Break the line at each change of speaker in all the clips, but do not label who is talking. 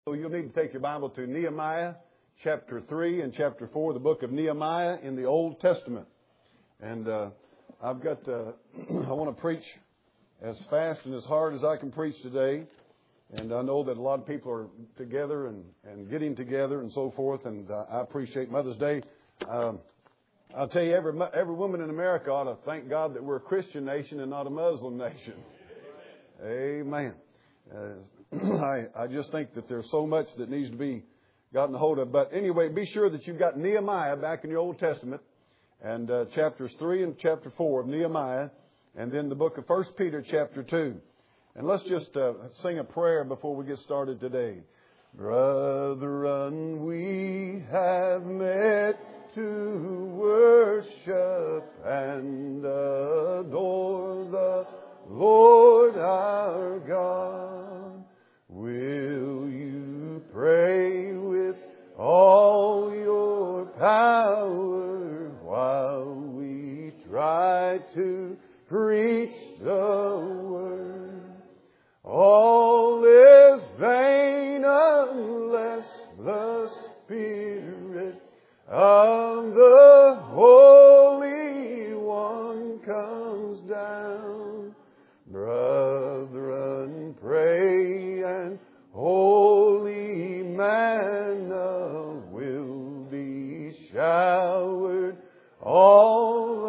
So you'll need to take your Bible to Nehemiah chapter 3 and chapter 4, the book of Nehemiah in the Old Testament. And I want to preach as fast and as hard as I can preach today. And I know that a lot of people are together and getting together and so forth. And I appreciate Mother's Day. I'll tell you, every woman in America ought to thank God that we're a Christian nation and not a Muslim nation. Amen. I just think that there's so much that needs to be gotten a hold of. But anyway, be sure that you've got Nehemiah back in your Old Testament and chapters 3 and chapter 4 of Nehemiah, and then the book of 1 Peter chapter 2. And let's just sing a prayer before we get started today. Brethren, we have met to worship and adore the Lord our God. Will you pray with all your power while we try to preach the word? All is vain unless the Spirit of the Holy One comes down. Brethren, pray, and holy manna will be showered all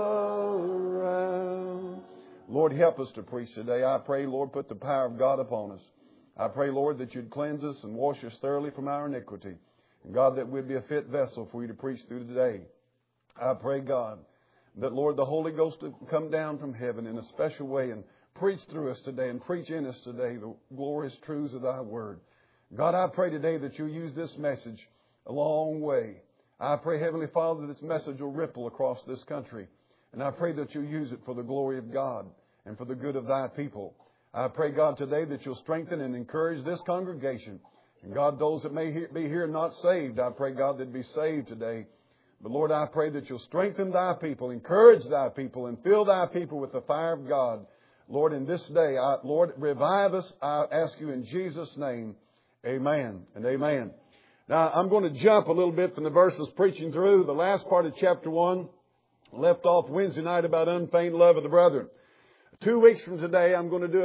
around. Lord, help us to preach today. I pray, Lord, put the power of God upon us. I pray, Lord, that you'd cleanse us and wash us thoroughly from our iniquity. And God, that we'd be a fit vessel for you to preach through today. I pray, God, that, Lord, the Holy Ghost will come down from heaven in a special way and preach through us today and preach in us today the glorious truths of thy word. God, I pray today that you'll use this message a long way. I pray, Heavenly Father, that this message will ripple across this country. And I pray that you'll use it for the glory of God and for the good of thy people. I pray, God, today that you'll strengthen and encourage this congregation. And God, those that may be here not saved, I pray, God, they'd be saved today. But Lord, I pray that you'll strengthen thy people, encourage thy people, and fill thy people with the fire of God. Lord, in this day, Lord, revive us, I ask you in Jesus' name. Amen and amen. Now, I'm going to jump a little bit from the verses preaching through. The last part of chapter 1 left off Wednesday night about unfeigned love of the brethren. 2 weeks from today, I'm going to do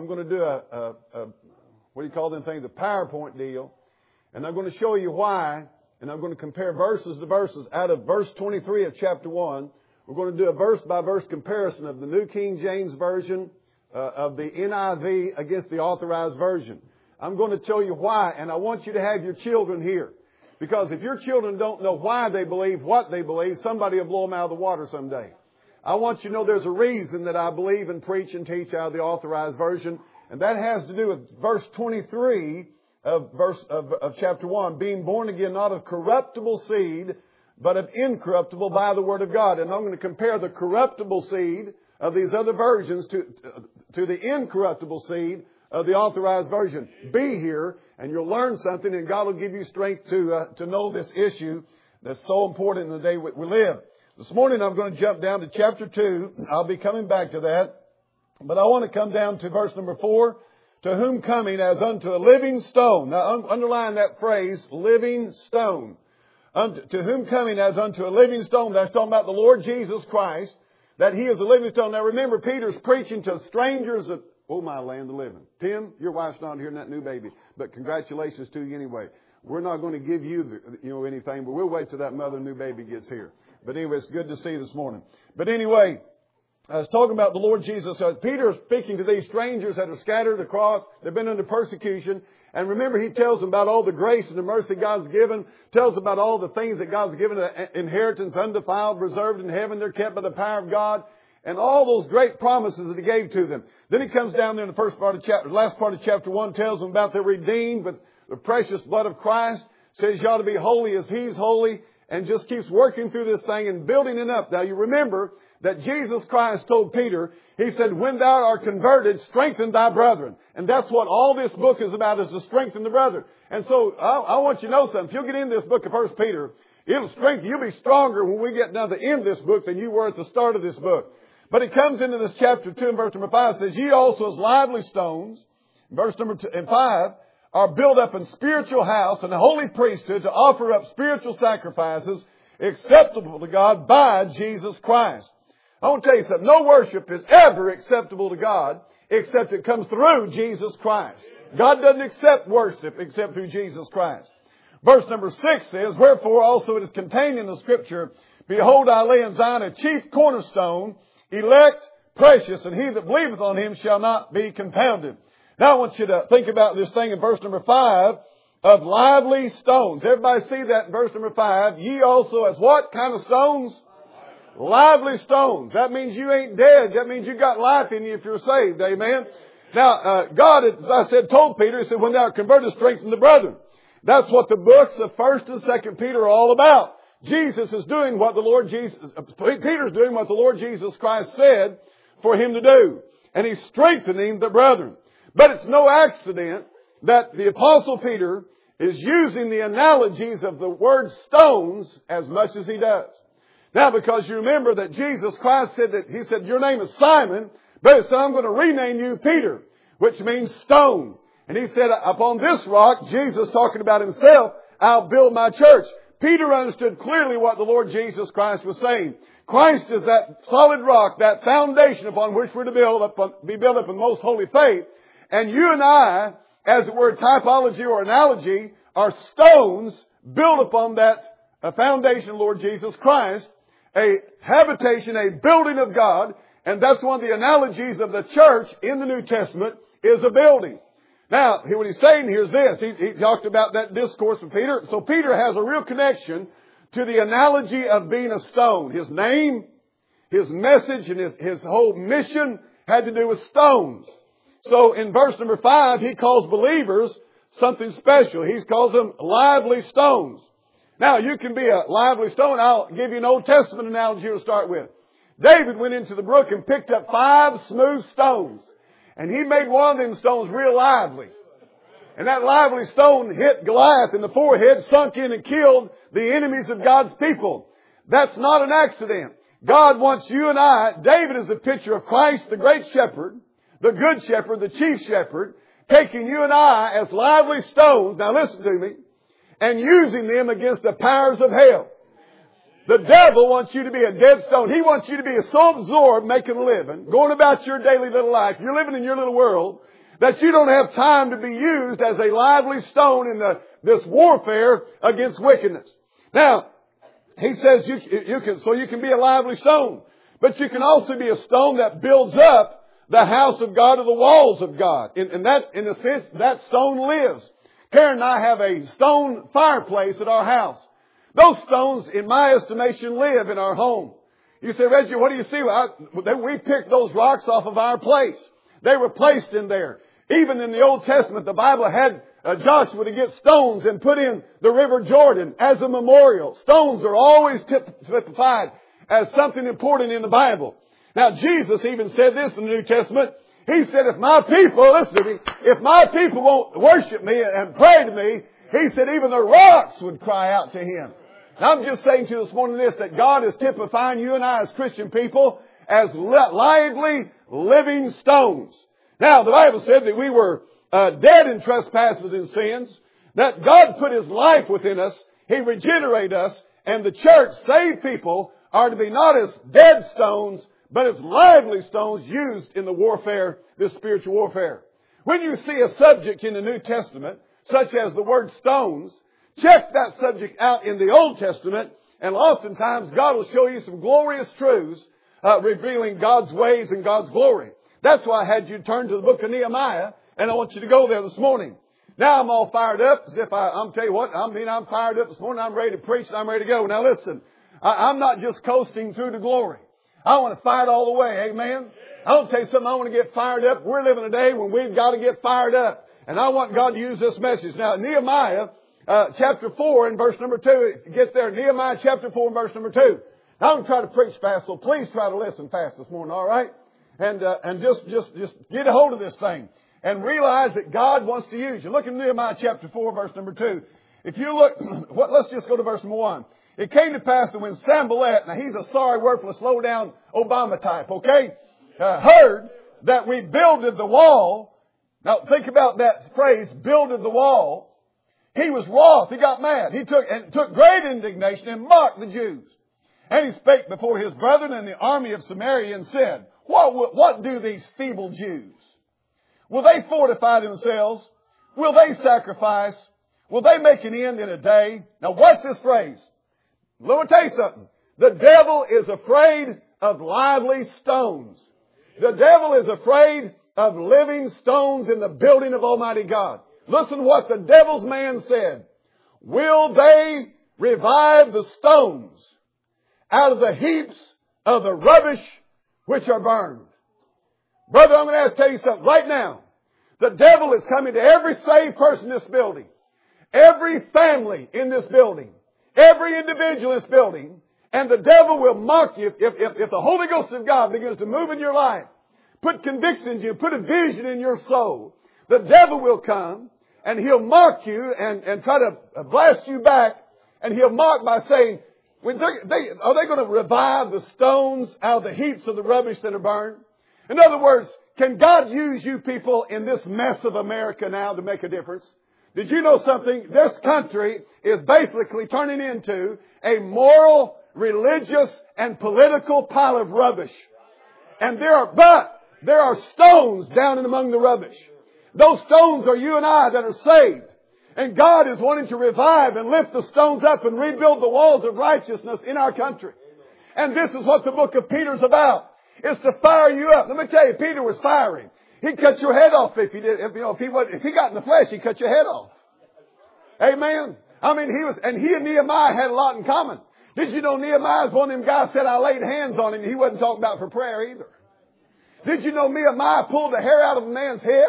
a what do you call them things? A PowerPoint deal. And I'm going to show you why. And I'm going to compare verses to verses. Out of verse 23 of chapter 1, we're going to do a verse-by-verse comparison of the New King James Version of the NIV against the Authorized Version. I'm going to tell you why, and I want you to have your children here. Because if your children don't know why they believe what they believe, somebody will blow them out of the water someday. I want you to know there's a reason that I believe and preach and teach out of the Authorized Version, and that has to do with verse 23 of chapter 1, being born again not of corruptible seed, but of incorruptible by the Word of God. And I'm going to compare the corruptible seed of these other versions to the incorruptible seed of the Authorized Version. Be here, and you'll learn something, and God will give you strength to know this issue that's so important in the day we live. This morning I'm going to jump down to chapter 2. I'll be coming back to that. But I want to come down to verse number 4. To whom coming as unto a living stone. Now underline that phrase, living stone. To whom coming as unto a living stone. That's talking about the Lord Jesus Christ. That He is a living stone. Now remember, Peter's preaching to strangers of, oh my land of living. Tim, your wife's not hearing that new baby. But congratulations to you anyway. We're not going to give you anything, but we'll wait till that mother new baby gets here. But anyway, it's good to see you this morning. But anyway, I was talking about the Lord Jesus. Peter is speaking to these strangers that are scattered across. They've been under persecution. And remember, he tells them about all the grace and the mercy God's given. Tells about all the things that God's given, inheritance undefiled, reserved in heaven. They're kept by the power of God. And all those great promises that He gave to them. Then He comes down there in the last part of chapter 1, tells them about they're redeemed with the precious blood of Christ. Says you ought to be holy as He's holy. And just keeps working through this thing and building it up. Now you remember that Jesus Christ told Peter, He said, when thou art converted, strengthen thy brethren. And that's what all this book is about, is to strengthen the brethren. And so I want you to know something. If you'll get in this book of 1 Peter, it'll strengthen. You'll be stronger when we get down to the end of this book than you were at the start of this book. But it comes into this chapter 2 and verse number 5. It says, ye also as lively stones, verse number 5, are built up in spiritual house and a holy priesthood to offer up spiritual sacrifices acceptable to God by Jesus Christ. I want to tell you something. No worship is ever acceptable to God except it comes through Jesus Christ. God doesn't accept worship except through Jesus Christ. Verse number 6 says, wherefore also it is contained in the Scripture, behold, I lay in Zion a chief cornerstone, elect, precious, and he that believeth on him shall not be confounded. Now I want you to think about this thing in verse number 5 of lively stones. Everybody see that in verse number 5. Ye also as what kind of stones? Lively stones. That means you ain't dead. That means you got life in you if you're saved. Amen. Now, God, as I said, told Peter, he said, when thou art converted, strengthen the brethren. That's what the books of 1st and 2nd Peter are all about. Jesus is doing what Peter's doing what the Lord Jesus Christ said for him to do. And he's strengthening the brethren. But it's no accident that the Apostle Peter is using the analogies of the word stones as much as he does. Now, because you remember that Jesus Christ said he said, your name is Simon, but he said, I'm going to rename you Peter, which means stone. And he said, upon this rock, Jesus talking about himself, I'll build my church. Peter understood clearly what the Lord Jesus Christ was saying. Christ is that solid rock, that foundation upon which we're to be built up in most holy faith. And you and I, as it were typology or analogy, are stones built upon that foundation of Lord Jesus Christ, a habitation, a building of God. And that's one of the analogies of the church in the New Testament is a building. Now, what he's saying here is this. He talked about that discourse with Peter. So Peter has a real connection to the analogy of being a stone. His name, his message, and his whole mission had to do with stones. So in verse number 5, he calls believers something special. He calls them lively stones. Now, you can be a lively stone. I'll give you an Old Testament analogy to start with. David went into the brook and picked up 5 smooth stones. And he made one of them stones real lively. And that lively stone hit Goliath in the forehead, sunk in and killed the enemies of God's people. That's not an accident. God wants you and I. David is a picture of Christ, the great shepherd, the good shepherd, the chief shepherd, taking you and I as lively stones. Now listen to me. And using them against the powers of hell. The devil wants you to be a dead stone. He wants you to be so absorbed making a living, going about your daily little life. You're living in your little world that you don't have time to be used as a lively stone in this warfare against wickedness. Now, he says you can be a lively stone, but you can also be a stone that builds up the house of God or the walls of God. In a sense, that stone lives. Karen and I have a stone fireplace at our house. Those stones, in my estimation, live in our home. You say, Reggie, what do you see? We picked those rocks off of our place. They were placed in there. Even in the Old Testament, the Bible had Joshua to get stones and put in the River Jordan as a memorial. Stones are always typified as something important in the Bible. Now, Jesus even said this in the New Testament. He said, if my people, listen to me, if my people won't worship me and pray to me, he said even the rocks would cry out to him. Now, I'm just saying to you this morning this, that God is typifying you and I as Christian people as lively, living stones. Now, the Bible said that we were dead in trespasses and sins, that God put His life within us, He regenerated us, and the church, saved people, are to be not as dead stones, but as lively stones used in the warfare, this spiritual warfare. When you see a subject in the New Testament, such as the word stones, check that subject out in the Old Testament, and oftentimes God will show you some glorious truths, revealing God's ways and God's glory. That's why I had you turn to the book of Nehemiah, and I want you to go there this morning. Now I'm all fired up, as if I'm tell you what, I'm fired up this morning. I'm ready to preach and I'm ready to go. Now listen, I'm not just coasting through to glory. I want to fight all the way. Amen. I want to tell you something. I want to get fired up. We're living a day when we've got to get fired up. And I want God to use this message. Now, Nehemiah, chapter 4 and verse number 2. Get there. Nehemiah chapter 4 and verse number 2. Now, I'm going to try to preach fast, so please try to listen fast this morning, all right? And just get a hold of this thing. And realize that God wants to use you. Look at Nehemiah chapter 4, verse number 2. If you look, let's just go to verse number 1. It came to pass that when Sanballat, now he's a sorry, worthless, low down Obama type, okay? Heard that we builded the wall, Now think about that phrase, builded the wall. He was wroth. He got mad. He took great indignation and mocked the Jews. And he spake before his brethren in the army of Samaria and said, What do these feeble Jews? Will they fortify themselves? Will they sacrifice? Will they make an end in a day? Now watch this phrase. Let me tell you something. The devil is afraid of lively stones. The devil is afraid of living stones in the building of Almighty God. Listen what the devil's man said. Will they revive the stones out of the heaps of the rubbish which are burned? Brother, I'm going to tell you something right now. The devil is coming to every saved person in this building, every family in this building, every individual in this building, and the devil will mock you if the Holy Ghost of God begins to move in your life, put conviction in you, put a vision in your soul. The devil will come and he'll mock you and try to blast you back, and he'll mock by saying, are they going to revive the stones out of the heaps of the rubbish that are burned? In other words, can God use you people in this mess of America now to make a difference? Did you know something? This country is basically turning into a moral, religious, and political pile of rubbish. And there are stones down and among the rubbish. Those stones are you and I that are saved. And God is wanting to revive and lift the stones up and rebuild the walls of righteousness in our country. And this is what the book of Peter's about. It's to fire you up. Let me tell you, Peter was firing. He'd cut your head off if he did. If he got in the flesh, he'd cut your head off. Amen. I mean, he and Nehemiah had a lot in common. Did you know Nehemiah is one of them guys said I laid hands on him, and he wasn't talking about for prayer either. Did you know Nehemiah pulled the hair out of a man's head?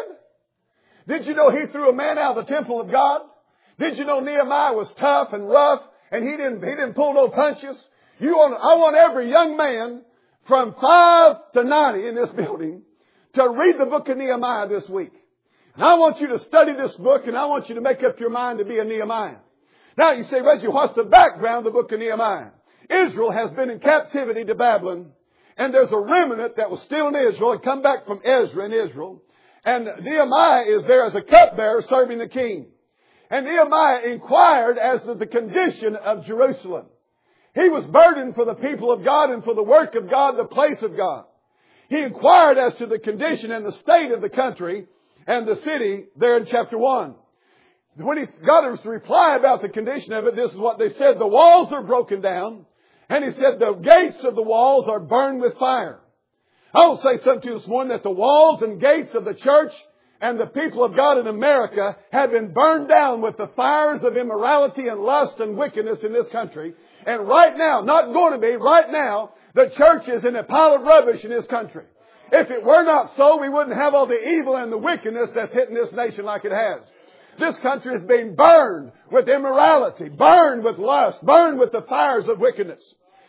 Did you know he threw a man out of the temple of God? Did you know Nehemiah was tough and rough, and he didn't pull no punches? I want every young man from 5 to 90 in this building to read the book of Nehemiah this week. And I want you to study this book, and I want you to make up your mind to be a Nehemiah. Now you say, Reggie, what's the background of the book of Nehemiah? Israel has been in captivity to Babylon, and there's a remnant that was still in Israel and come back from Ezra in Israel. And Nehemiah is there as a cupbearer serving the king. And Nehemiah inquired as to the condition of Jerusalem. He was burdened for the people of God and for the work of God, the place of God. He inquired as to the condition and the state of the country and the city there in chapter 1. When he got his reply about the condition of it, this is what they said. The walls are broken down. And he said the gates of the walls are burned with fire. I will say something to you this morning that the walls and gates of the church and the people of God in America have been burned down with the fires of immorality and lust and wickedness in this country. And right now, not going to be, right now, the church is in a pile of rubbish in this country. If it were not so, we wouldn't have all the evil and the wickedness that's hitting this nation like it has. This country is being burned with immorality, burned with lust, burned with the fires of wickedness.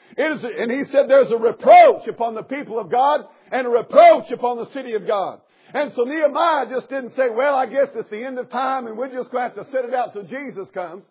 And he said there's a reproach upon the people of God and a reproach upon the city of God. And so Nehemiah just didn't say, well, I guess it's the end of time and we're just going to have to sit it out till Jesus comes.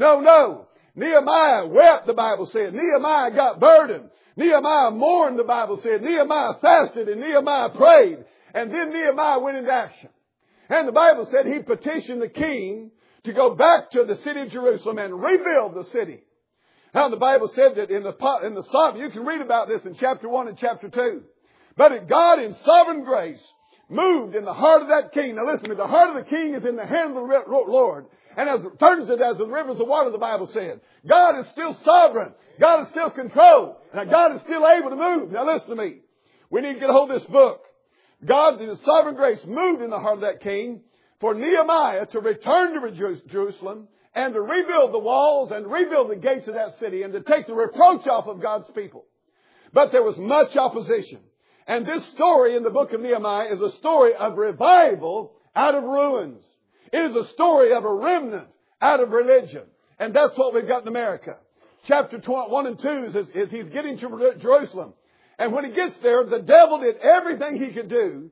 No. Nehemiah wept, the Bible said. Nehemiah got burdened. Nehemiah mourned, the Bible said. Nehemiah fasted and Nehemiah prayed. And then Nehemiah went into action. And the Bible said he petitioned the king to go back to the city of Jerusalem and rebuild the city. Now the Bible said that in the Psalm, you can read about this in chapter 1 and chapter 2. But God in sovereign grace moved in the heart of that king. Now listen to me, the heart of the king is in the hand of the Lord. And turns it as the rivers of water, the Bible said. God is still sovereign. God is still control. And God is still able to move. Now listen to me. We need to get a hold of this book. God in His sovereign grace moved in the heart of that king for Nehemiah to return to Jerusalem and to rebuild the walls and rebuild the gates of that city and to take the reproach off of God's people. But there was much opposition. And this story in the book of Nehemiah is a story of revival out of ruins. It is a story of a remnant out of religion. And that's what we've got in America. Chapter 1 and 2 is he's getting to Jerusalem. And when he gets there, the devil did everything he could do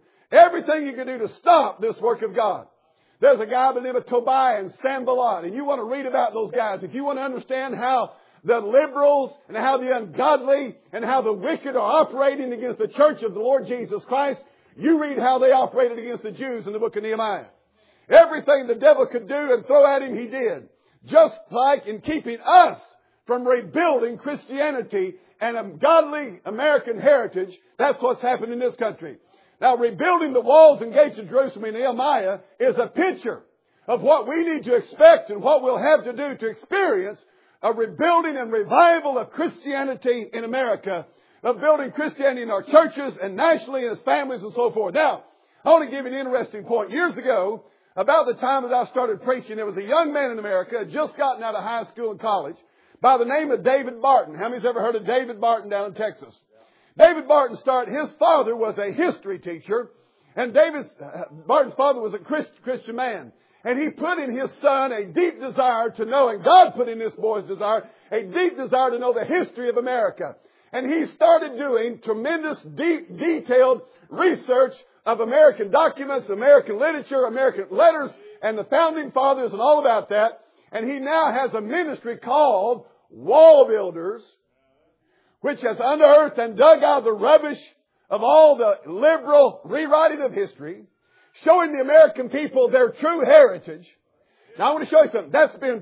to stop this work of God. There's a guy by the name of Tobiah and Sanballat. And you want to read about those guys. If you want to understand how the liberals and how the ungodly and how the wicked are operating against the church of the Lord Jesus Christ, You read how they operated against the Jews in the book of Nehemiah. Everything the devil could do and throw at him, he did. Just like in keeping us from rebuilding Christianity and a godly American heritage, that's what's happened in this country. Now, rebuilding the walls and gates of Jerusalem in Nehemiah is a picture of what we need to expect and what we'll have to do to experience a rebuilding and revival of Christianity in America, of building Christianity in our churches and nationally and as families and so forth. Now, I want to give you an interesting point. Years ago, about the time that I started preaching, there was a young man in America, had just gotten out of high school and college, by the name of David Barton. How many's ever heard of David Barton down in Texas? David Barton his father was a history teacher, and Barton's father was a Christian man. And he put in his son a deep desire to know, and God put in this boy's desire, a deep desire to know the history of America. And he started doing tremendous, deep, detailed research of American documents, American literature, American letters, and the founding fathers and all about that. And he now has a ministry called Wall Builders, which has unearthed and dug out the rubbish of all the liberal rewriting of history, showing the American people their true heritage. Now I want to show you something. That's been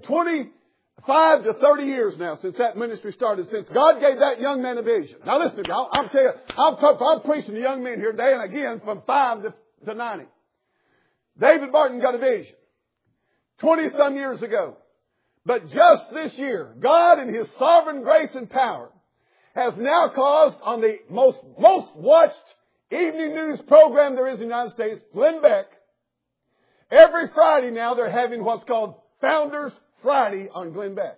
25 to 30 years now since that ministry started, since God gave that young man a vision. Now listen to me. I'll tell you, I'm preaching to young men here today and again from 5 to 90. David Barton got a vision 20-some years ago. But just this year, God in His sovereign grace and power has now caused on the most watched evening news program there is in the United States, Glenn Beck, every Friday now they're having what's called Founders Friday on Glenn Beck.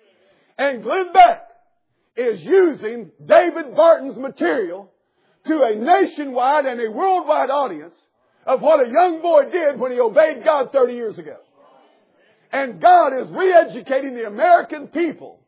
And Glenn Beck is using David Barton's material to a nationwide and a worldwide audience of what a young boy did when he obeyed God 30 years ago. And God is re-educating the American people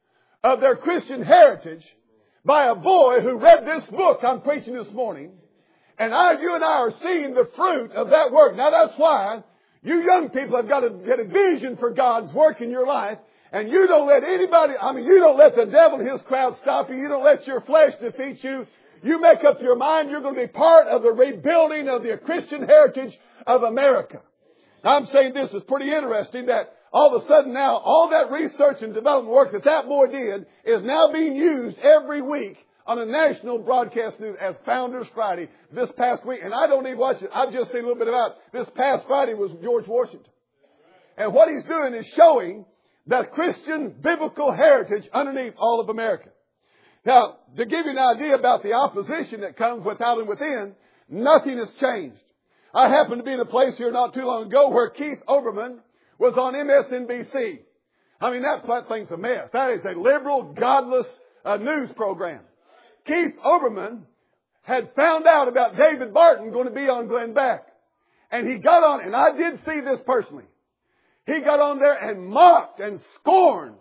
of their Christian heritage by a boy who read this book I'm preaching this morning. And you and I are seeing the fruit of that work. Now that's why you young people have got to get a vision for God's work in your life. And you don't let you don't let the devil and his crowd stop you. You don't let your flesh defeat you. You make up your mind you're going to be part of the rebuilding of the Christian heritage of America. Now I'm saying this is pretty interesting that all of a sudden now, all that research and development work that boy did is now being used every week on a national broadcast news as Founders Friday this past week. And I don't even watch it. I've just seen a little bit about it. This past Friday was George Washington. And what he's doing is showing the Christian biblical heritage underneath all of America. Now, to give you an idea about the opposition that comes without and within, nothing has changed. I happened to be in a place here not too long ago where Keith Olbermann was on MSNBC. I mean, that thing's a mess. That is a liberal, godless news program. Keith Olbermann had found out about David Barton going to be on Glenn Beck. And he got on, and I did see this personally. He got on there and mocked and scorned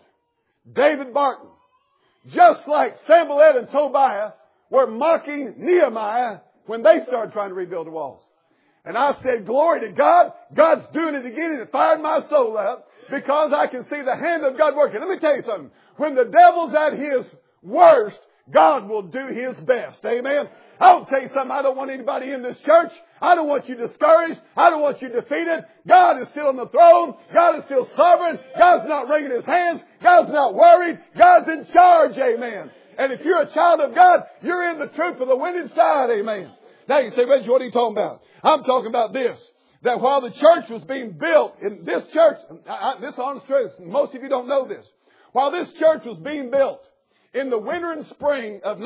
David Barton. Just like Sanballat and Tobiah were mocking Nehemiah when they started trying to rebuild the walls. And I said, glory to God. God's doing it again, and it fired my soul up because I can see the hand of God working. Let me tell you something. When the devil's at his worst, God will do His best. Amen. I'll tell you something. I don't want anybody in this church. I don't want you discouraged. I don't want you defeated. God is still on the throne. God is still sovereign. God's not wringing His hands. God's not worried. God's in charge. Amen. And if you're a child of God, you're in the troop of the winning side. Amen. Now you say, Reggie, what are you talking about? I'm talking about this. That while the church was being built in this church, this honest truth, most of you don't know this. While this church was being built in the winter and spring of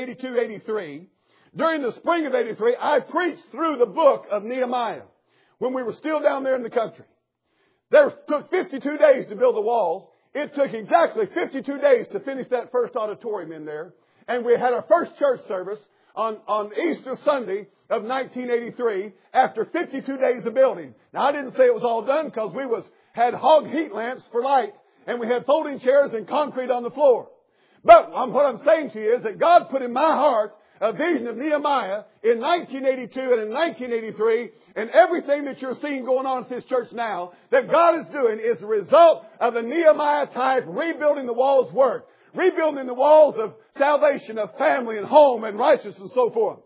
1982-83, during the spring of 83, I preached through the book of Nehemiah when we were still down there in the country. There took 52 days to build the walls. It took exactly 52 days to finish that first auditorium in there. And we had our first church service on Easter Sunday of 1983 after 52 days of building. Now, I didn't say it was all done because we had hog heat lamps for light and we had folding chairs and concrete on the floor. But what I'm saying to you is that God put in my heart a vision of Nehemiah in 1982 and in 1983, and everything that you're seeing going on at this church now that God is doing is the result of a Nehemiah type rebuilding the walls work. Rebuilding the walls of salvation, of family and home and righteousness and so forth.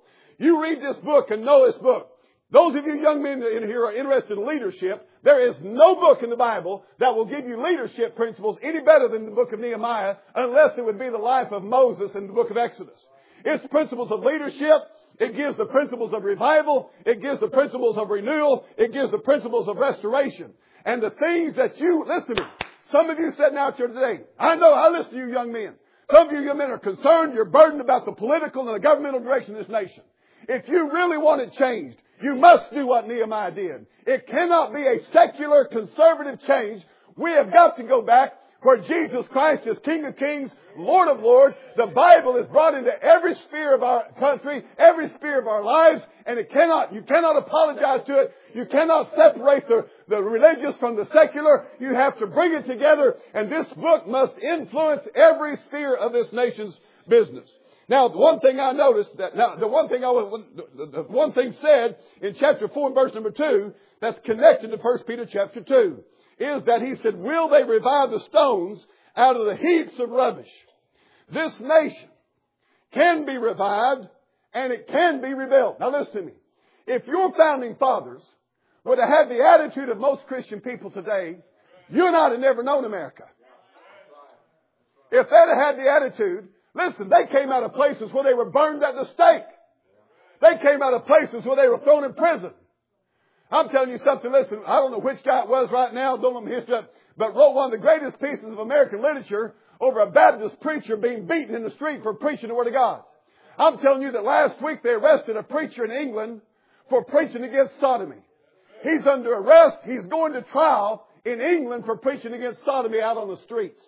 You read this book and know this book. Those of you young men in here are interested in leadership. There is no book in the Bible that will give you leadership principles any better than the book of Nehemiah, unless it would be the life of Moses in the book of Exodus. It's principles of leadership. It gives the principles of revival. It gives the principles of renewal. It gives the principles of restoration. And the things that you, listen to me, some of you sitting out here today, I listen to you young men. Some of you young men are concerned, you're burdened about the political and the governmental direction of this nation. If you really want it changed, you must do what Nehemiah did. It cannot be a secular, conservative change. We have got to go back where Jesus Christ is King of Kings, Lord of Lords. The Bible is brought into every sphere of our country, every sphere of our lives, and you cannot apologize to it. You cannot separate the religious from the secular. You have to bring it together, and this book must influence every sphere of this nation's business. Now, the one thing I noticed the one thing said in chapter 4 and verse number 2 that's connected to 1 Peter chapter 2 is that he said, will they revive the stones out of the heaps of rubbish? This nation can be revived and it can be rebuilt. Now listen to me. If your founding fathers would have had the attitude of most Christian people today, you and I would have never known America. If they'd have had the attitude, listen, they came out of places where they were burned at the stake. They came out of places where they were thrown in prison. I'm telling you something, listen, I don't know which guy it was right now, don't know the history, but wrote one of the greatest pieces of American literature over a Baptist preacher being beaten in the street for preaching the Word of God. I'm telling you that last week they arrested a preacher in England for preaching against sodomy. He's under arrest. He's going to trial in England for preaching against sodomy out on the streets.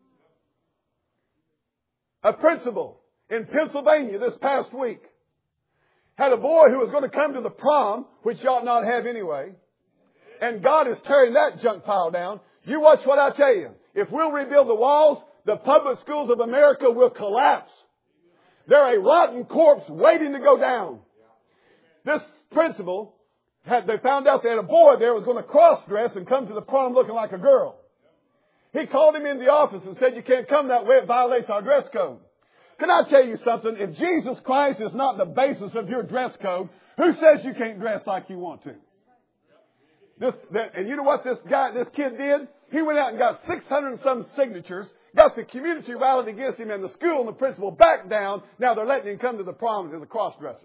A principal in Pennsylvania this past week had a boy who was going to come to the prom, which you ought not have anyway. And God is tearing that junk pile down. You watch what I tell you. If we'll rebuild the walls, the public schools of America will collapse. They're a rotten corpse waiting to go down. This principal, they found out they had a boy there who was going to cross-dress and come to the prom looking like a girl. He called him in the office and said, you can't come that way. It violates our dress code. Can I tell you something? If Jesus Christ is not the basis of your dress code, who says you can't dress like you want to? And you know what this kid did? He went out and got 600 and some signatures, got the community rallied against him, and the school and the principal backed down. Now they're letting him come to the prom as a cross-dresser.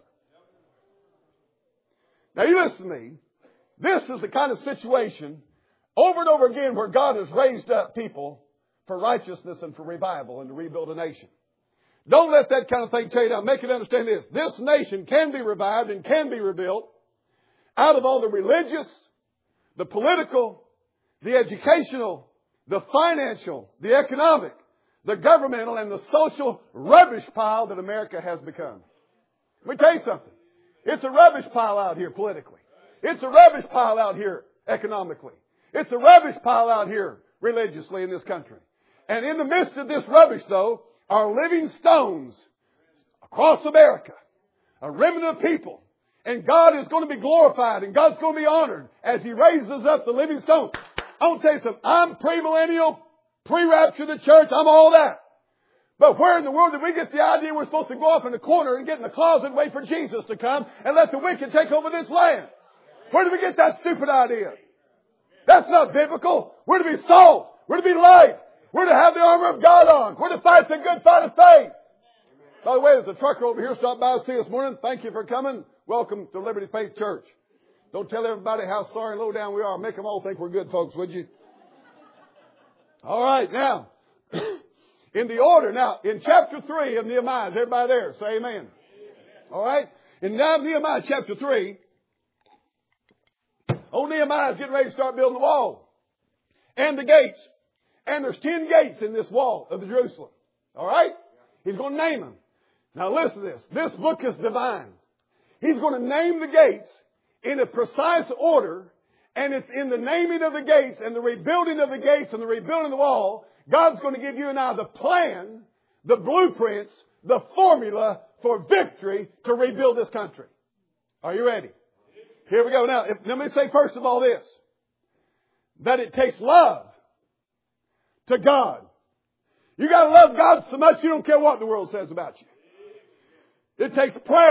Now you listen to me. This is the kind of situation over and over again where God has raised up people for righteousness and for revival and to rebuild a nation. Don't let that kind of thing tear you down. Make it understand this. This nation can be revived and can be rebuilt out of all the religious, the political, the educational, the financial, the economic, the governmental, and the social rubbish pile that America has become. Let me tell you something. It's a rubbish pile out here politically. It's a rubbish pile out here economically. It's a rubbish pile out here religiously in this country. And in the midst of this rubbish, though, are living stones across America, a remnant of people. And God is going to be glorified and God's going to be honored as He raises up the living stones. I want to tell you something. I'm premillennial, pre-rapture of the church. I'm all that. But where in the world did we get the idea we're supposed to go off in the corner and get in the closet and wait for Jesus to come and let the wicked take over this land? Where did we get that stupid idea? That's not biblical. We're to be salt. We're to be light. We're to have the armor of God on. We're to fight the good fight of faith. By the way, there's a trucker over here stopped by to see us this morning. Thank you for coming. Welcome to Liberty Faith Church. Don't tell everybody how sorry and low down we are. Make them all think we're good folks, would you? All right, now, in the order. Now, in chapter 3 of Nehemiah, is everybody there? Say amen. All right. In Nehemiah chapter 3, old Nehemiah is getting ready to start building the wall and the gates. And there's 10 gates in this wall of Jerusalem. All right? He's going to name them. Now listen to this. This book is divine. He's going to name the gates in a precise order. And it's in the naming of the gates and the rebuilding of the gates and the rebuilding of the wall, God's going to give you and I the plan, the blueprints, the formula for victory to rebuild this country. Are you ready? Here we go. Now, let me say first of all this. That it takes love to God. You got to love God so much you don't care what the world says about you. It takes prayer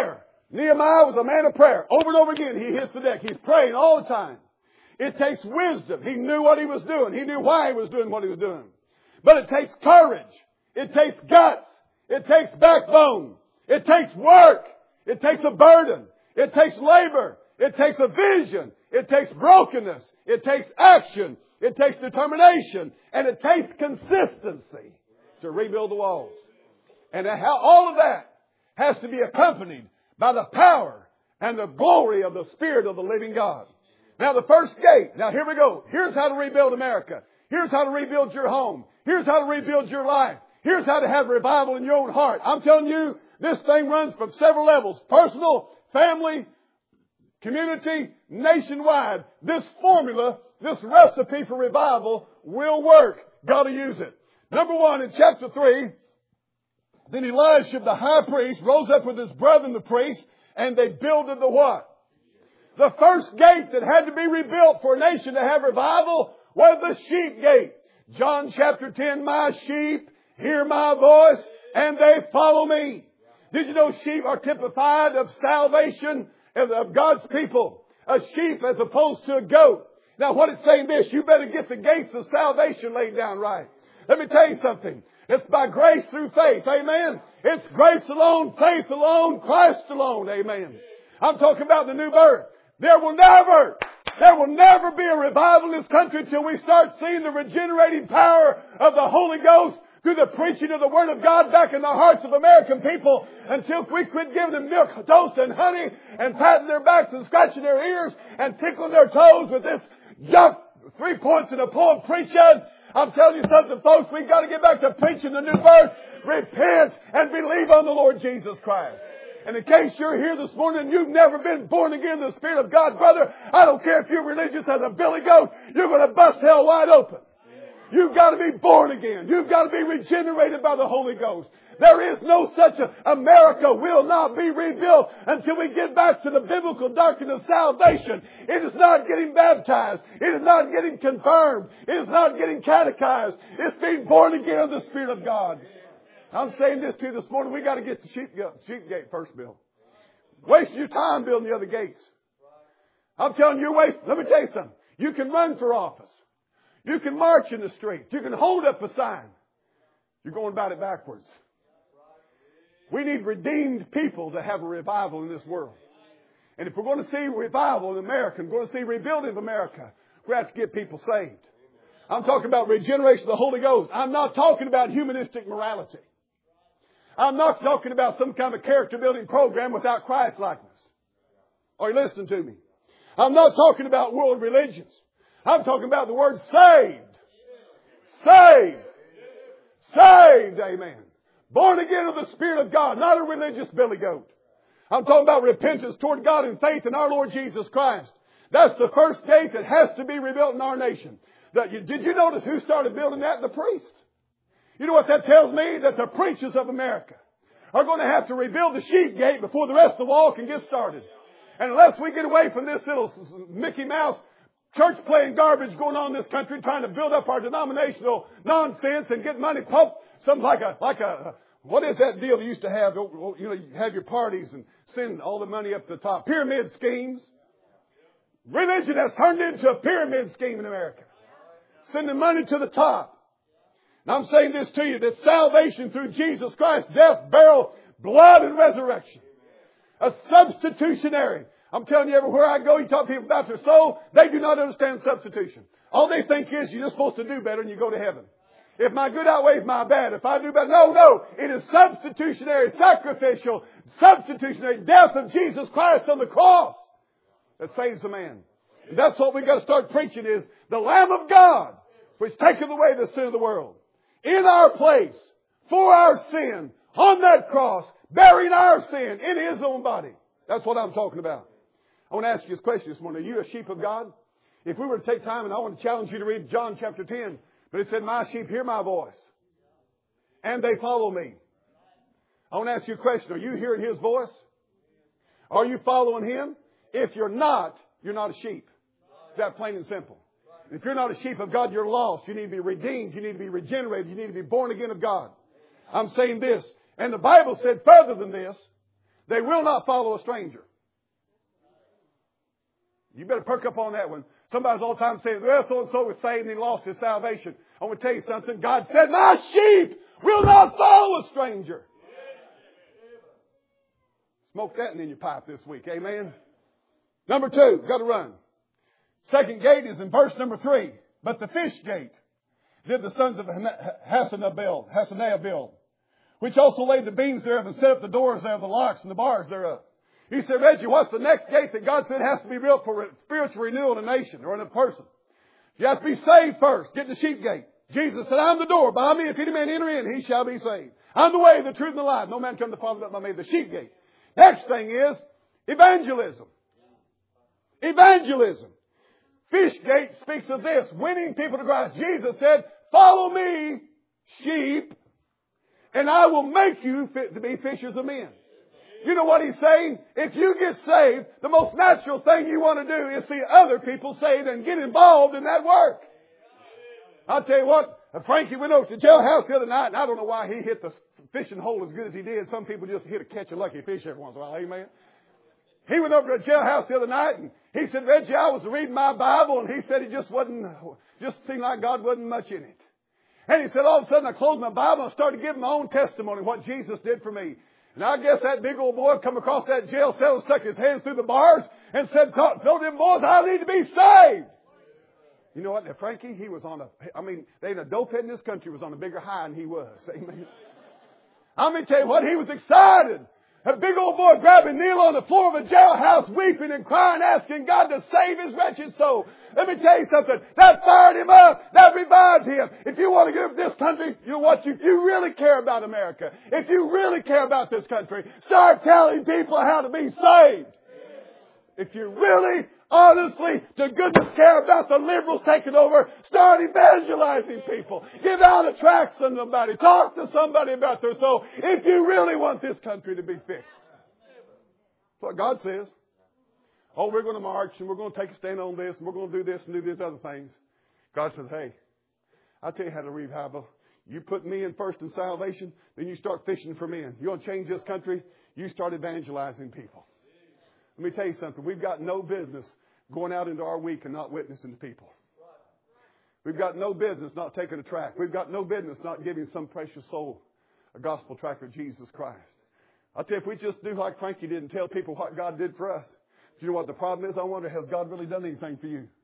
Nehemiah was a man of prayer. Over and over again, he hits the deck. He's praying all the time. It takes wisdom. He knew what he was doing. He knew why he was doing what he was doing. But it takes courage. It takes guts. It takes backbone. It takes work. It takes a burden. It takes labor. It takes a vision. It takes brokenness. It takes action. It takes determination. And it takes consistency to rebuild the walls. And all of that has to be accompanied by the power and the glory of the Spirit of the living God. Now the first gate. Now here we go. Here's how to rebuild America. Here's how to rebuild your home. Here's how to rebuild your life. Here's how to have revival in your own heart. I'm telling you, this thing runs from several levels. Personal, family, community, nationwide. This formula, this recipe for revival will work. Got to use it. Number 1, in chapter 3, then Elisha, the high priest, rose up with his brethren, the priests, and they builded the what? The first gate that had to be rebuilt for a nation to have revival was the sheep gate. John chapter 10, my sheep hear my voice and they follow me. Did you know sheep are typified of salvation of God's people? A sheep as opposed to a goat. Now what it's saying this, you better get the gates of salvation laid down right. Let me tell you something. It's by grace through faith. Amen. It's grace alone, faith alone, Christ alone. Amen. I'm talking about the new birth. There will never be a revival in this country until we start seeing the regenerating power of the Holy Ghost through the preaching of the Word of God back in the hearts of American people, until we quit giving them milk, toast, and honey, and patting their backs and scratching their ears and tickling their toes with this junk 3 points in a poem preaching. I'm telling you something, folks, we've got to get back to preaching the new birth. Repent and believe on the Lord Jesus Christ. And in case you're here this morning and you've never been born again in the Spirit of God, brother, I don't care if you're religious as a billy goat, you're going to bust hell wide open. You've got to be born again. You've got to be regenerated by the Holy Ghost. There is no such America will not be rebuilt until we get back to the biblical doctrine of salvation. It is not getting baptized. It is not getting confirmed. It is not getting catechized. It's being born again of the Spirit of God. I'm saying this to you this morning. We got to get the sheep gate first, Bill. Wasting your time building the other gates. I'm telling you, let me tell you something. You can run for office. You can march in the street. You can hold up a sign. You're going about it backwards. We need redeemed people to have a revival in this world. And if we're going to see revival in America, and we're going to see rebuilding of America, we have to get people saved. I'm talking about regeneration of the Holy Ghost. I'm not talking about humanistic morality. I'm not talking about some kind of character building program without Christ likeness. Are you listening to me? I'm not talking about world religions. I'm talking about the word saved. Saved. Saved, amen. Born again of the Spirit of God, not a religious billy goat. I'm talking about repentance toward God and faith in our Lord Jesus Christ. That's the first gate that has to be rebuilt in our nation. Did you notice who started building that? The priest. You know what that tells me? That the preachers of America are going to have to rebuild the sheep gate before the rest of the wall can get started. And unless we get away from this little Mickey Mouse church playing garbage going on in this country, trying to build up our denominational nonsense and get money pumped, something like a what is that deal you used to have? You know, you have your parties and send all the money up to the top. Pyramid schemes. Religion has turned into a pyramid scheme in America. Sending money to the top. Now I'm saying this to you, that salvation through Jesus Christ, death, burial, blood, and resurrection. A substitutionary. I'm telling you, everywhere I go, you talk to people about their soul, they do not understand substitution. All they think is you're just supposed to do better and you go to heaven. If my good outweighs my bad, if I do better, no. It is substitutionary, sacrificial, substitutionary death of Jesus Christ on the cross that saves a man. And that's what we've got to start preaching is the Lamb of God, which taketh away the sin of the world. In our place, for our sin, on that cross, bearing our sin in His own body. That's what I'm talking about. I want to ask you this question this morning. Are you a sheep of God? If we were to take time, and I want to challenge you to read John chapter 10, but it said, my sheep hear my voice, and they follow me. I want to ask you a question. Are you hearing His voice? Are you following Him? If you're not a sheep. Is that plain and simple? If you're not a sheep of God, you're lost. You need to be redeemed. You need to be regenerated. You need to be born again of God. I'm saying this. And the Bible said further than this, They will not follow a stranger. You better perk up on that one. Somebody's all the time saying, well, so-and-so was saved and he lost his salvation. I want to tell you something. God said, my sheep will not follow a stranger. Smoke that in your pipe this week. Amen. Number 2, got to run. Second gate is in verse number 3. But the fish gate did the sons of Hassenaah build, which also laid the beams thereof and set up the doors thereof, the locks and the bars thereof. He said, Reggie, what's the next gate that God said has to be built for spiritual renewal in a nation or in a person? You have to be saved first. Get the sheep gate. Jesus said, I'm the door. By me, if any man enter in, he shall be saved. I'm the way, the truth, and the life. No man come to the Father but by me. The sheep gate. Next thing is evangelism. Evangelism. Fish gate speaks of this, winning people to Christ. Jesus said, follow me, sheep, and I will make you fit to be fishers of men. You know what he's saying? If you get saved, the most natural thing you want to do is see other people saved and get involved in that work. I'll tell you what, Frankie went over to the jailhouse the other night, and I don't know why he hit the fishing hole as good as he did. Some people just hit a catch a lucky fish every once in a while. Amen. He went over to the jailhouse the other night, and he said, Reggie, I was reading my Bible, and he said it just seemed like God wasn't much in it. And he said, all of a sudden I closed my Bible and I started giving my own testimony of what Jesus did for me. And I guess that big old boy come across that jail cell and stuck his hands through the bars and said, told them boys, I need to be saved. You know what? Frankie, he was they had a dopehead in this country was on a bigger high than he was. Amen. I'm going to tell you what, he was excited. A big old boy grabbed and kneel on the floor of a jailhouse weeping and crying, asking God to save his wretched soul. Let me tell you something. That fired him up. That revived him. If you want to give this country, you know what? If you really care about America, if you really care about this country, start telling people how to be saved. If you really, honestly, to goodness care about the liberals taking over, start evangelizing people. Give out a tract to somebody. Talk to somebody about their soul. If you really want this country to be fixed. That's what God says. Oh, we're going to march and we're going to take a stand on this and we're going to do this and do these other things. God says, hey, I'll tell you how to revival. You put me in first in salvation, then you start fishing for men. You want to change this country? You start evangelizing people. Let me tell you something. We've got no business going out into our week and not witnessing to people. We've got no business not taking a tract. We've got no business not giving some precious soul a gospel tract of Jesus Christ. I'll tell you, if we just do like Frankie did and tell people what God did for us, do you know what the problem is? I wonder, has God really done anything for you?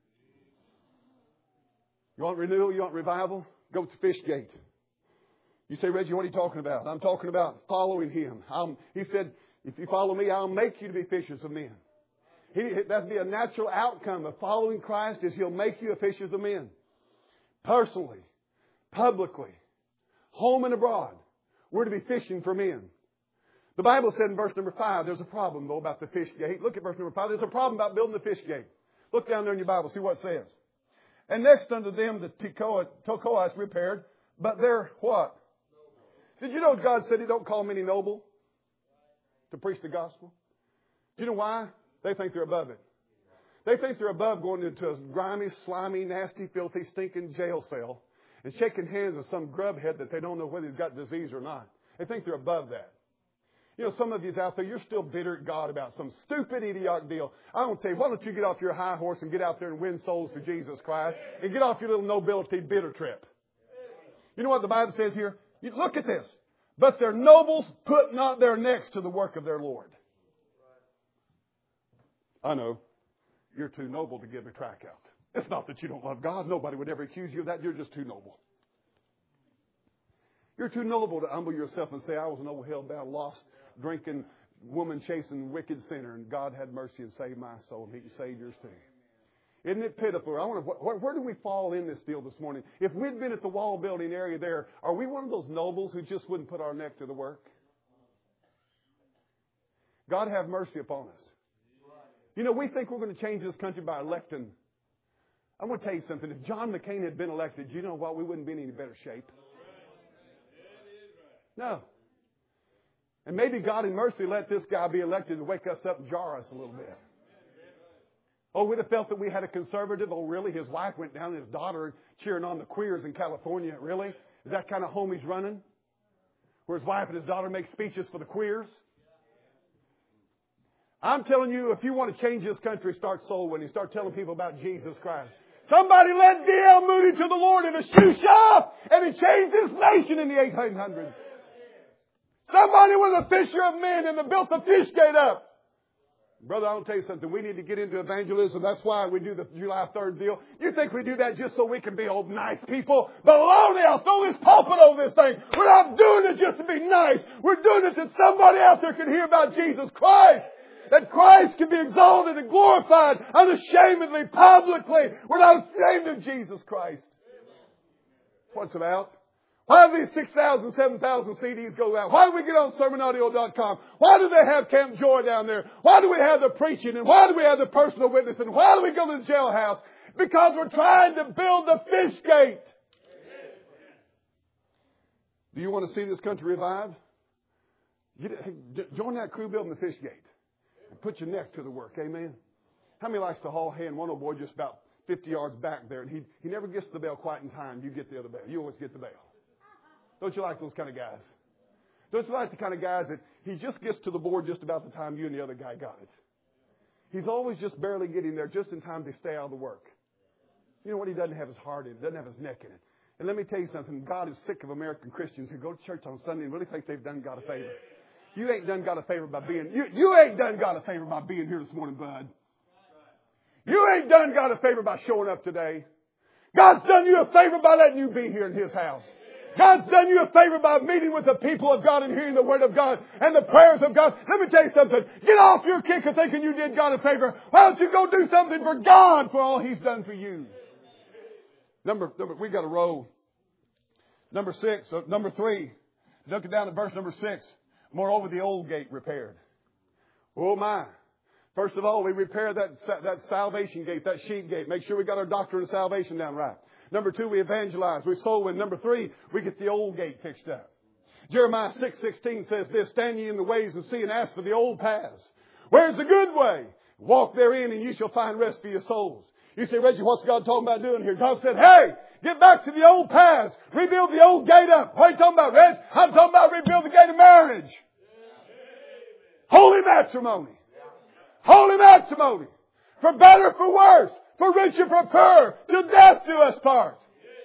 You want renewal? You want revival? Go to Fish Gate. You say, Reggie, what are you talking about? I'm talking about following Him. He said, if you follow me, I'll make you to be fishers of men. That'd be a natural outcome of following Christ is He'll make you a fishers of men. Personally, publicly, home and abroad. We're to be fishing for men. The Bible said in verse number 5, there's a problem, though, about the fish gate. Look at verse number 5. There's a problem about building the fish gate. Look down there in your Bible. See what it says. And next unto them the Tekoa is repaired. But they're what? Did you know God said He don't call many noble to preach the gospel? Do you know why? They think they're above it. They think they're above going into a grimy, slimy, nasty, filthy, stinking jail cell and shaking hands with some grubhead that they don't know whether he's got disease or not. They think they're above that. You know, some of you out there, you're still bitter at God about some stupid, idiotic deal. I want to tell you, why don't you get off your high horse and get out there and win souls to Jesus Christ and get off your little nobility bitter trip. You know what the Bible says here? You look at this. But their nobles put not their necks to the work of their Lord. I know. You're too noble to give a tract out. It's not that you don't love God. Nobody would ever accuse you of that. You're just too noble. You're too noble to humble yourself and say, I was an old hell-bound, lost, drinking, woman-chasing, wicked sinner, and God had mercy and saved my soul, and He can save yours too. Isn't it pitiful? I wonder, where do we fall in this deal this morning? If we'd been at the wall building area there, are we one of those nobles who just wouldn't put our neck to the work? God have mercy upon us. You know, we think we're going to change this country by electing. I'm going to tell you something. If John McCain had been elected, you know what? We wouldn't be in any better shape. No. And maybe God in mercy let this guy be elected to wake us up and jar us a little bit. Oh, we'd have felt that we had a conservative. Oh, really? His wife went down and his daughter cheering on the queers in California. Really? Is that kind of home he's running? Where his wife and his daughter make speeches for the queers? I'm telling you, if you want to change this country, start soul winning. Start telling people about Jesus Christ. Somebody led D.L. Moody to the Lord in a shoe shop, and he changed this nation in the 1800s. Somebody was a fisher of men and built the fish gate up. Brother, I'll tell you something. We need to get into evangelism. That's why we do the July 3rd deal. You think we do that just so we can be old nice people? Baloney! I'll throw this pulpit over this thing. We're not doing it just to be nice. We're doing it so somebody out there can hear about Jesus Christ. That Christ can be exalted and glorified unashamedly, publicly. We're not ashamed of Jesus Christ. What's it about? Why do these 6,000, 7,000 CDs go out? Why do we get on sermonaudio.com? Why do they have Camp Joy down there? Why do we have the preaching? And why do we have the personal witness? And why do we go to the jailhouse? Because we're trying to build the fish gate. Do you want to see this country revived? Join that crew building the fish gate. And put your neck to the work. Amen. How many likes to haul hand? One old boy just about 50 yards back there. And he never gets the bell quite in time. You get the other bell. You always get the bell. Don't you like those kind of guys? Don't you like the kind of guys that he just gets to the board just about the time you and the other guy got it? He's always just barely getting there just in time to stay out of the work. You know what? He doesn't have his heart in it. Doesn't have his neck in it. And let me tell you something. God is sick of American Christians who go to church on Sunday and really think they've done God a favor. You ain't done God a favor by being, you ain't done God a favor by being here this morning, bud. You ain't done God a favor by showing up today. God's done you a favor by letting you be here in His house. God's done you a favor by meeting with the people of God and hearing the Word of God and the prayers of God. Let me tell you something. Get off your kick of thinking you did God a favor. Why don't you go do something for God for all He's done for you? We got a row. Number 3. Looking down at verse number 6. Moreover, the old gate repaired. Oh my. First of all, we repair that salvation gate, that sheep gate. Make sure we got our doctrine of salvation down right. Number 2, we evangelize. We soul win. Number 3, we get the old gate fixed up. Jeremiah 6:16 says this, stand ye in the ways and see and ask for the old paths. Where's the good way? Walk therein and ye shall find rest for your souls. You say, Reggie, what's God talking about doing here? God said, hey, get back to the old paths. Rebuild the old gate up. What are you talking about, Reg? I'm talking about rebuild the gate of marriage. Holy matrimony. Holy matrimony. For better, for worse. For richer, for poorer. Till death do us part.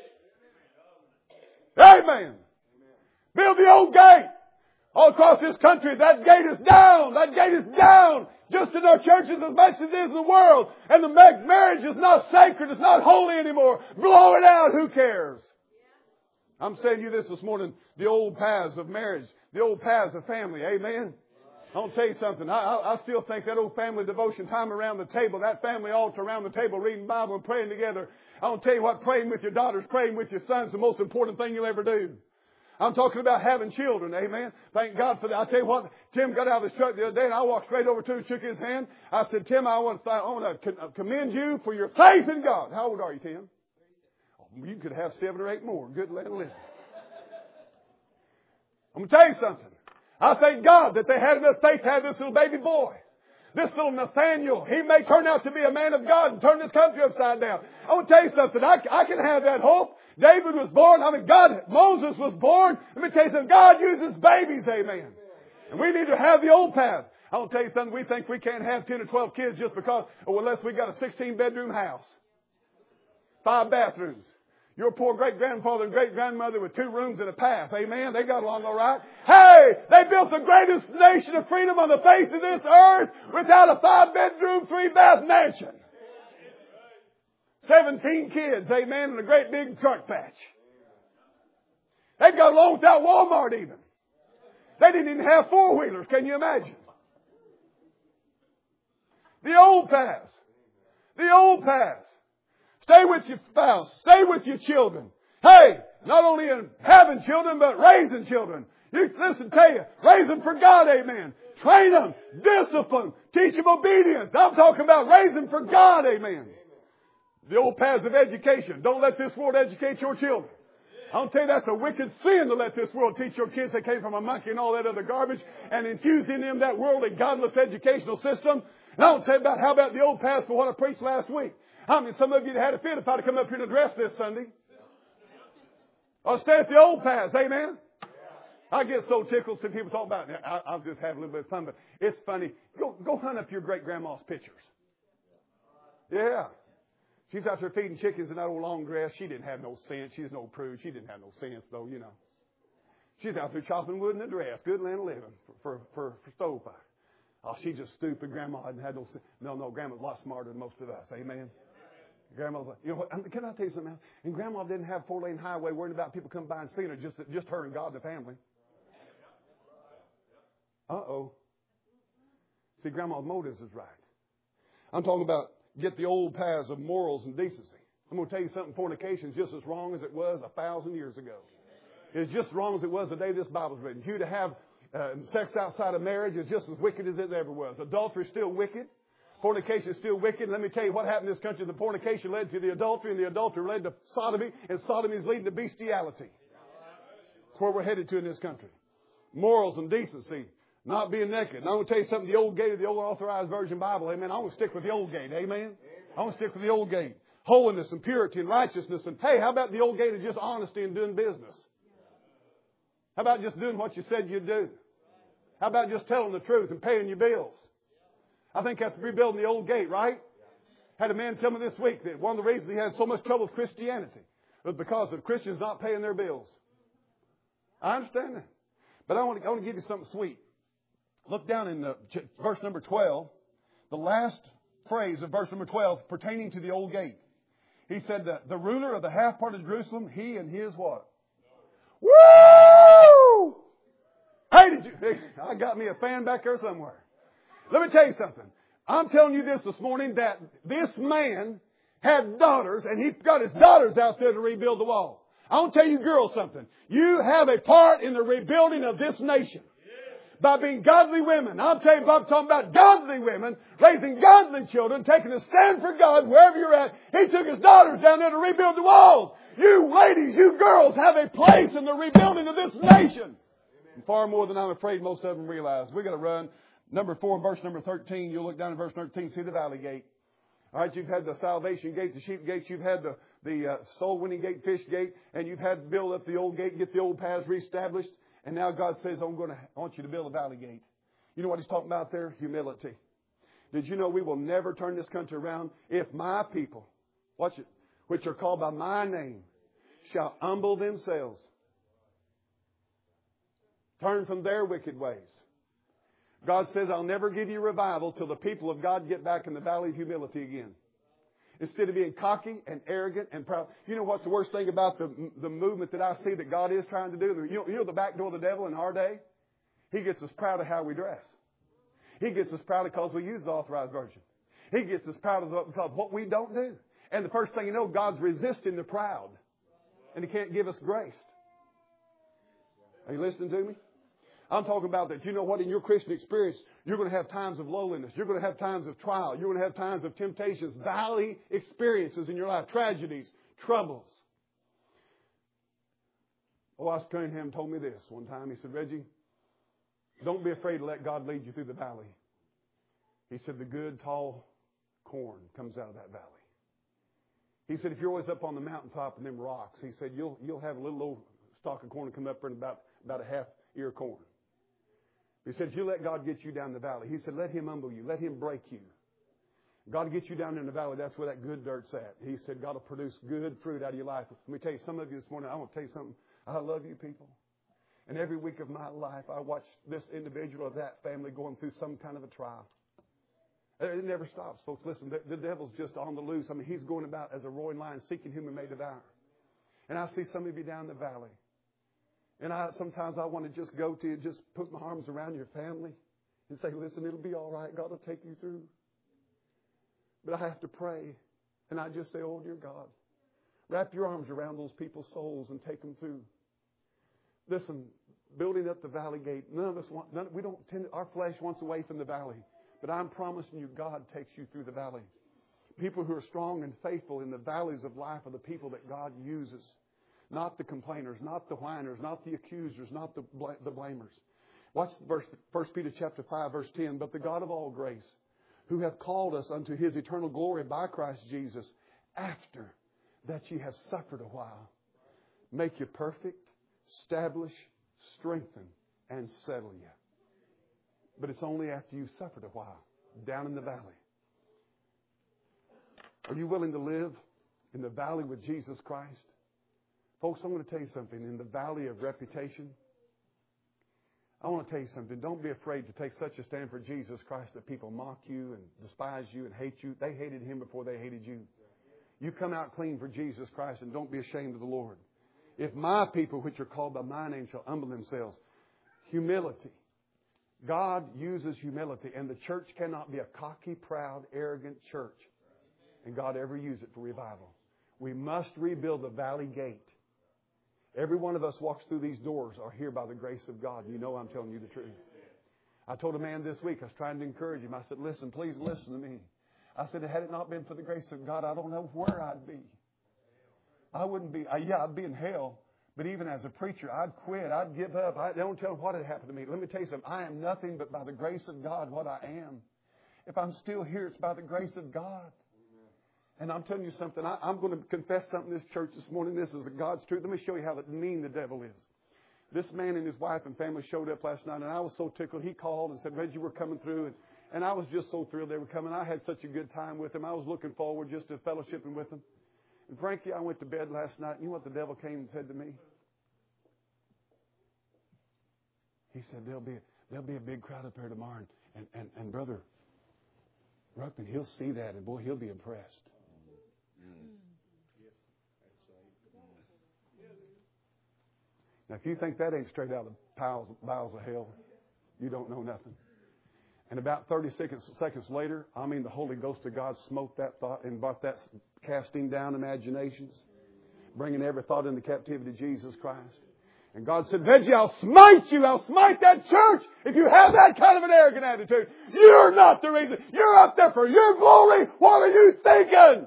Amen. Build the old gate. All across this country, that gate is down. That gate is down. Just in our churches as much as it is in the world. And the marriage is not sacred. It's not holy anymore. Blow it out. Who cares? I'm saying to you this morning. The old paths of marriage. The old paths of family. Amen. I'll tell you something. I still think that old family devotion time around the table, that family altar around the table, reading the Bible and praying together. I'll tell you what, praying with your daughters, praying with your sons is the most important thing you'll ever do. I'm talking about having children. Amen. Thank God for that. I'll tell you what, Tim got out of his truck the other day and I walked straight over to him and shook his hand. I said, Tim, I want to commend you for your faith in God. How old are you, Tim? You could have 7 or 8 more. Good let live. I'm going to tell you something. I thank God that they had enough faith to have this little baby boy. This little Nathaniel. He may turn out to be a man of God and turn this country upside down. I want to tell you something. I can have that hope. David was born. Moses was born. Let me tell you something. God uses babies. Amen. And we need to have the old path. I want to tell you something. We think we can't have 10 or 12 kids just because, unless we got a 16-bedroom house. 5 bathrooms. Your poor great-grandfather and great-grandmother with 2 rooms and a path. Amen. They got along all right. Hey, they built the greatest nation of freedom on the face of this earth without a 5-bedroom, 3-bath mansion. 17 kids, amen, and a great big truck patch. They got along without Walmart even. They didn't even have 4-wheelers. Can you imagine? The old paths. The old paths. Stay with your spouse. Stay with your children. Hey, not only in having children, but raising children. Listen, tell you, raise them for God, amen. Train them, discipline, teach them obedience. I'm talking about raise them for God, amen. The old paths of education. Don't let this world educate your children. I'll tell you that's a wicked sin to let this world teach your kids they came from a monkey and all that other garbage and infuse in them that worldly, godless educational system. And I'll tell you how about the old paths for what I preached last week. How many, some of you had a fit if I'd have come up here and addressed this Sunday? I'll stay at the old paths, amen? I get so tickled when people talk about it. I'll just have a little bit of fun, but it's funny. Go hunt up your great-grandma's pictures. Yeah. She's out there feeding chickens in that old long dress. She didn't have no sense. She's no prude. She didn't have no sense, though, you know. She's out there chopping wood in a dress. Good land of living for stovepipe. Oh, she just stupid. Grandma hadn't had no sense. No, Grandma's a lot smarter than most of us. Amen. Grandma's like, you know what? Can I tell you something else? And Grandma didn't have 4-lane highway worrying about people coming by and seeing her, just her and God and the family. Uh-oh. See, Grandma's motives is right. I'm talking about get the old paths of morals and decency. I'm going to tell you something. Fornication is just as wrong as it was 1,000 years ago. It's just as wrong as it was the day this Bible was written. You to have sex outside of marriage is just as wicked as it ever was. Adultery is still wicked. Fornication is still wicked. Let me tell you what happened in this country. The fornication led to the adultery, and the adultery led to sodomy, and sodomy is leading to bestiality. That's where we're headed to in this country. Morals and decency. Not being naked. And I'm going to tell you something. The old gate of the old authorized Virgin Bible. Amen. I'm going to stick with the old gate. Amen. I'm going to stick with the old gate. Holiness and purity and righteousness. And hey, how about the old gate of just honesty and doing business? How about just doing what you said you'd do? How about just telling the truth and paying your bills? I think that's rebuilding the old gate, right? Had a man tell me this week that one of the reasons he had so much trouble with Christianity was because of Christians not paying their bills. I understand that. But I want to give you something sweet. Look down in verse number 12. The last phrase of verse number 12 pertaining to the old gate. He said that the ruler of the half part of Jerusalem, he and his what? Woo! Hey, I got me a fan back there somewhere. Let me tell you something. I'm telling you this morning that this man had daughters and he got his daughters out there to rebuild the wall. I want to tell you girls something. You have a part in the rebuilding of this nation. By being godly women. I'm talking about godly women, raising godly children, taking a stand for God wherever you're at. He took his daughters down there to rebuild the walls. You ladies, you girls have a place in the rebuilding of this nation. And far more than I'm afraid most of them realize. We're going to run number 4, verse number 13. You'll look down at verse 13, see the valley gate. All right, you've had the salvation gate, the sheep gate. You've had the soul winning gate, fish gate. And you've had to build up the old gate, get the old paths reestablished. And now God says, I want you to build a valley gate. You know what he's talking about there? Humility. Did you know we will never turn this country around if my people, watch it, which are called by my name, shall humble themselves, turn from their wicked ways. God says, I'll never give you revival till the people of God get back in the valley of humility again. Instead of being cocky and arrogant and proud. You know what's the worst thing about the movement that I see that God is trying to do? You know the back door of the devil in our day? He gets us proud of how we dress. He gets us proud because we use the authorized version. He gets us proud of because of what we don't do. And the first thing you know, God's resisting the proud. And He can't give us grace. Are you listening to me? I'm talking about that. You know what? In your Christian experience, you're going to have times of lowliness. You're going to have times of trial. You're going to have times of temptations, valley experiences in your life, tragedies, troubles. O.S. Cunningham told me this one time. He said, Reggie, don't be afraid to let God lead you through the valley. He said, the good, tall corn comes out of that valley. He said, if you're always up on the mountaintop and them rocks, he said, you'll have a little old stalk of corn come up in about a half ear corn. He said, if you let God get you down the valley, he said, let Him humble you. Let Him break you. God gets you down in the valley. That's where that good dirt's at. He said, God will produce good fruit out of your life. Let me tell you, some of you this morning, I want to tell you something. I love you people. And every week of my life, I watch this individual or that family going through some kind of a trial. It never stops, folks. Listen, the devil's just on the loose. I mean, he's going about as a roaring lion, seeking whom he may devour. And I see some of you down the valley. And sometimes I want to just go to you, just put my arms around your family and say, listen, it'll be all right. God will take you through. But I have to pray. And I just say, oh, dear God, wrap your arms around those people's souls and take them through. Listen, building up the valley gate, our flesh wants away from the valley. But I'm promising you, God takes you through the valley. People who are strong and faithful in the valleys of life are the people that God uses. Not the complainers, not the whiners, not the accusers, not the blamers. Watch verse 1 Peter chapter 5, verse 10. But the God of all grace, who hath called us unto His eternal glory by Christ Jesus, after that ye have suffered a while, make you perfect, establish, strengthen, and settle you. But it's only after you've suffered a while, down in the valley. Are you willing to live in the valley with Jesus Christ? Folks, I'm going to tell you something. In the valley of reputation, I want to tell you something. Don't be afraid to take such a stand for Jesus Christ that people mock you and despise you and hate you. They hated Him before they hated you. You come out clean for Jesus Christ and don't be ashamed of the Lord. If my people, which are called by my name, shall humble themselves. Humility. God uses humility, and the church cannot be a cocky, proud, arrogant church. And God ever use it for revival. We must rebuild the valley gate. Every one of us walks through these doors are here by the grace of God. You know I'm telling you the truth. I told a man this week, I was trying to encourage him. I said, listen, please listen to me. I said, had it not been for the grace of God, I don't know where I'd be. I wouldn't be, I'd be in hell. But even as a preacher, I'd quit. I'd give up. I don't tell them what had happened to me. Let me tell you something. I am nothing but by the grace of God what I am. If I'm still here, it's by the grace of God. And I'm telling you something. I'm going to confess something in this church this morning. This is God's truth. Let me show you how mean the devil is. This man and his wife and family showed up last night, and I was so tickled. He called and said, Reggie, we're coming through. And I was just so thrilled they were coming. I had such a good time with them. I was looking forward just to fellowshipping with them. And Frankie, I went to bed last night. You know what the devil came and said to me? He said, there'll be a big crowd up here tomorrow. And Brother Ruckman, he'll see that, and boy, he'll be impressed. Now, if you think that ain't straight out of the bowels of hell, you don't know nothing. And about 30 seconds later, the Holy Ghost of God smote that thought and brought that casting down imaginations, bringing every thought into captivity to Jesus Christ. And God said, Reggie, I'll smite you. I'll smite that church if you have that kind of an arrogant attitude. You're not the reason. You're up there for your glory. What are you thinking?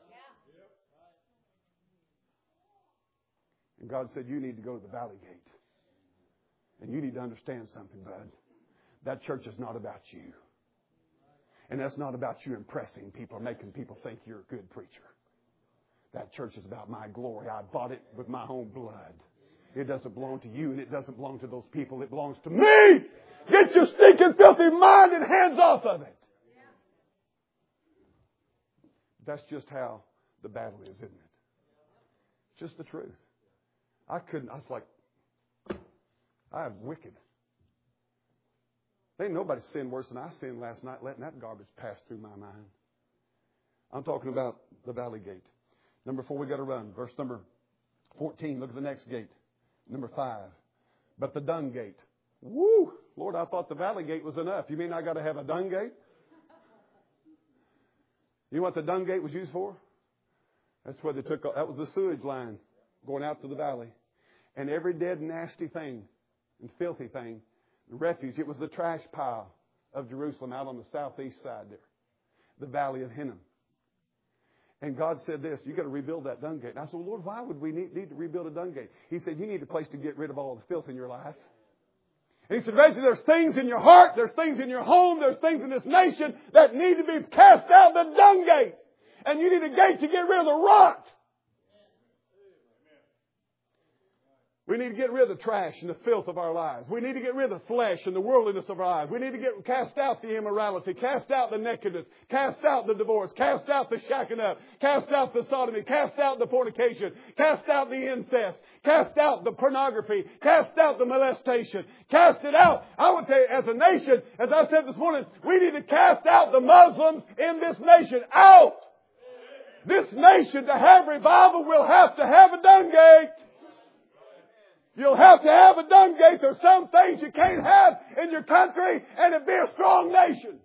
And God said, you need to go to the valley gate. And you need to understand something, bud. That church is not about you. And that's not about you impressing people or making people think you're a good preacher. That church is about my glory. I bought it with my own blood. It doesn't belong to you, and it doesn't belong to those people. It belongs to me. Get your stinking, filthy mind and hands off of it. That's just how the battle is, isn't it? It's just the truth. I was like, I am wicked. There ain't nobody sinned worse than I sinned last night, letting that garbage pass through my mind. I'm talking about the valley gate. Number 4, we got to run. Verse number 14, look at the next gate. Number 5, but the dung gate. Woo! Lord, I thought the valley gate was enough. You mean I got to have a dung gate? You know what the dung gate was used for? That's where that was the sewage line going out to the valley. And every dead, nasty thing and filthy thing, the refuse, it was the trash pile of Jerusalem out on the southeast side there, the valley of Hinnom. And God said this, you got to rebuild that dung gate. And I said, well, Lord, why would we need to rebuild a dung gate? He said, you need a place to get rid of all the filth in your life. And he said, Reggie, there's things in your heart, there's things in your home, there's things in this nation that need to be cast out the dung gate. And you need a gate to get rid of the rot. We need to get rid of the trash and the filth of our lives. We need to get rid of the flesh and the worldliness of our lives. We need to cast out the immorality, cast out the nakedness, cast out the divorce, cast out the shacking up, cast out the sodomy, cast out the fornication, cast out the incest, cast out the pornography, cast out the molestation, cast it out. I would tell you, as a nation, as I said this morning, we need to cast out the Muslims in this nation out. This nation, to have revival, will have to have a dung gate. You'll have to have a dung gate. There's some things you can't have in your country and it be a strong nation.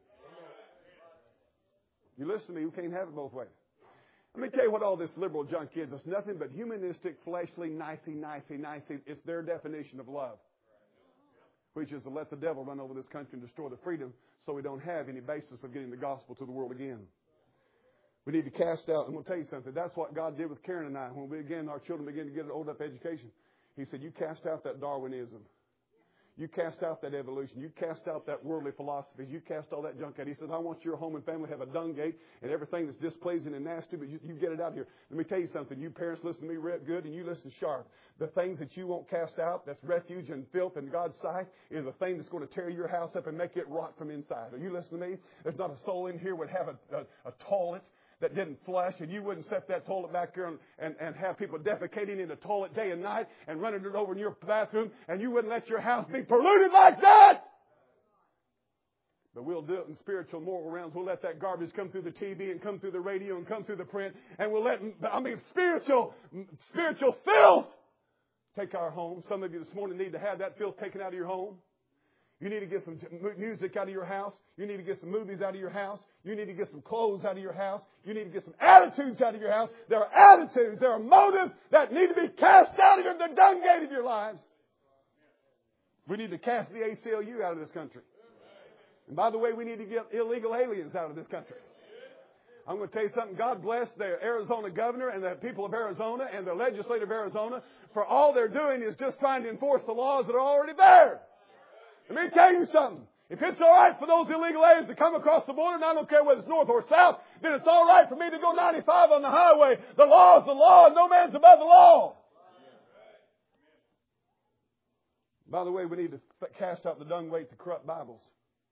You listen to me, you can't have it both ways. Let me tell you what all this liberal junk is. It's nothing but humanistic, fleshly, nicey. It's their definition of love. Which is to let the devil run over this country and destroy the freedom so we don't have any basis of getting the gospel to the world again. We need to cast out, and we'll tell you something. That's what God did with Karen and I when our children began to get an old enough education. He said, you cast out that Darwinism. You cast out that evolution. You cast out that worldly philosophy. You cast all that junk out. He says, I want your home and family to have a dung gate and everything that's displeasing and nasty, but you get it out of here. Let me tell you something. You parents listen to me good and you listen sharp. The things that you won't cast out, that's refuge and filth in God's sight, is a thing that's going to tear your house up and make it rot from inside. Are you listening to me? There's not a soul in here would have a toilet that didn't flush, and you wouldn't set that toilet back there and have people defecating in the toilet day and night and running it over in your bathroom, and you wouldn't let your house be polluted like that. But we'll do it in spiritual moral realms. We'll let that garbage come through the TV and come through the radio and come through the print, and we'll let, spiritual filth take our home. Some of you this morning need to have that filth taken out of your home. You need to get some music out of your house. You need to get some movies out of your house. You need to get some clothes out of your house. You need to get some attitudes out of your house. There are attitudes, there are motives that need to be cast out of the dung gate of your lives. We need to cast the ACLU out of this country. And by the way, we need to get illegal aliens out of this country. I'm going to tell you something. God bless the Arizona governor and the people of Arizona and the legislative of Arizona, for all they're doing is just trying to enforce the laws that are already there. Let me tell you something. If it's all right for those illegal aliens to come across the border, and I don't care whether it's north or south, then it's all right for me to go 95 on the highway. The law is the law, and no man's above the law. By the way, we need to cast out the dung weight to corrupt Bibles.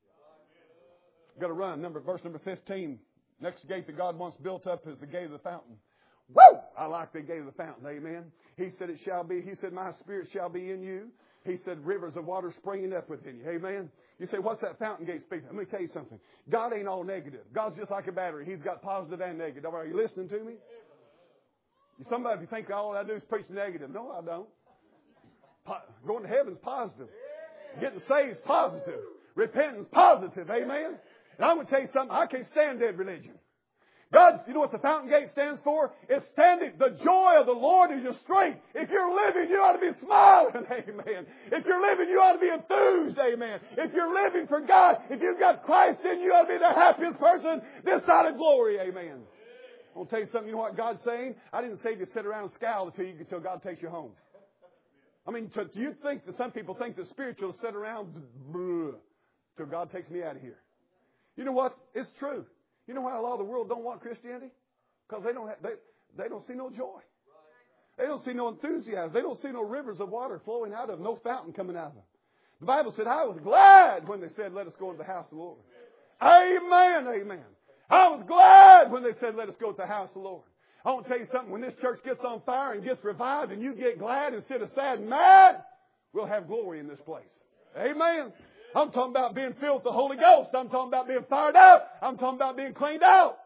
We've got to run. Verse number 15. Next gate that God wants built up is the gate of the fountain. Woo! I like the gate of the fountain. Amen. He said it shall be. He said, my spirit shall be in you. He said, rivers of water springing up within you. Amen. You say, what's that fountain gate speaking? Let me tell you something. God ain't all negative. God's just like a battery. He's got positive and negative. Are you listening to me? Somebody think all I do is preach negative. No, I don't. Going to heaven is positive. Getting saved is positive. Repentance is positive. Amen. And I'm going to tell you something. I can't stand dead religion. God, you know what the fountain gate stands for? It's standing. The joy of the Lord is your strength. If you're living, you ought to be smiling. Amen. If you're living, you ought to be enthused. Amen. If you're living for God, if you've got Christ in you, ought to be the happiest person this side of glory. Amen. I'll tell you something. You know what God's saying? I didn't say you sit around and scowl until God takes you home. I mean, do you think that some people think it's spiritual to sit around till God takes me out of here? You know what? It's true. You know why a lot of the world don't want Christianity? Because they don't see no joy. They don't see no enthusiasm. They don't see no rivers of water flowing out of them, no fountain coming out of them. The Bible said, I was glad when they said, let us go into the house of the Lord. Amen, amen. I was glad when they said, let us go to the house of the Lord. I want to tell you something. When this church gets on fire and gets revived and you get glad instead of sad and mad, we'll have glory in this place. Amen. I'm talking about being filled with the Holy Ghost. I'm talking about being fired up. I'm talking about being cleaned out.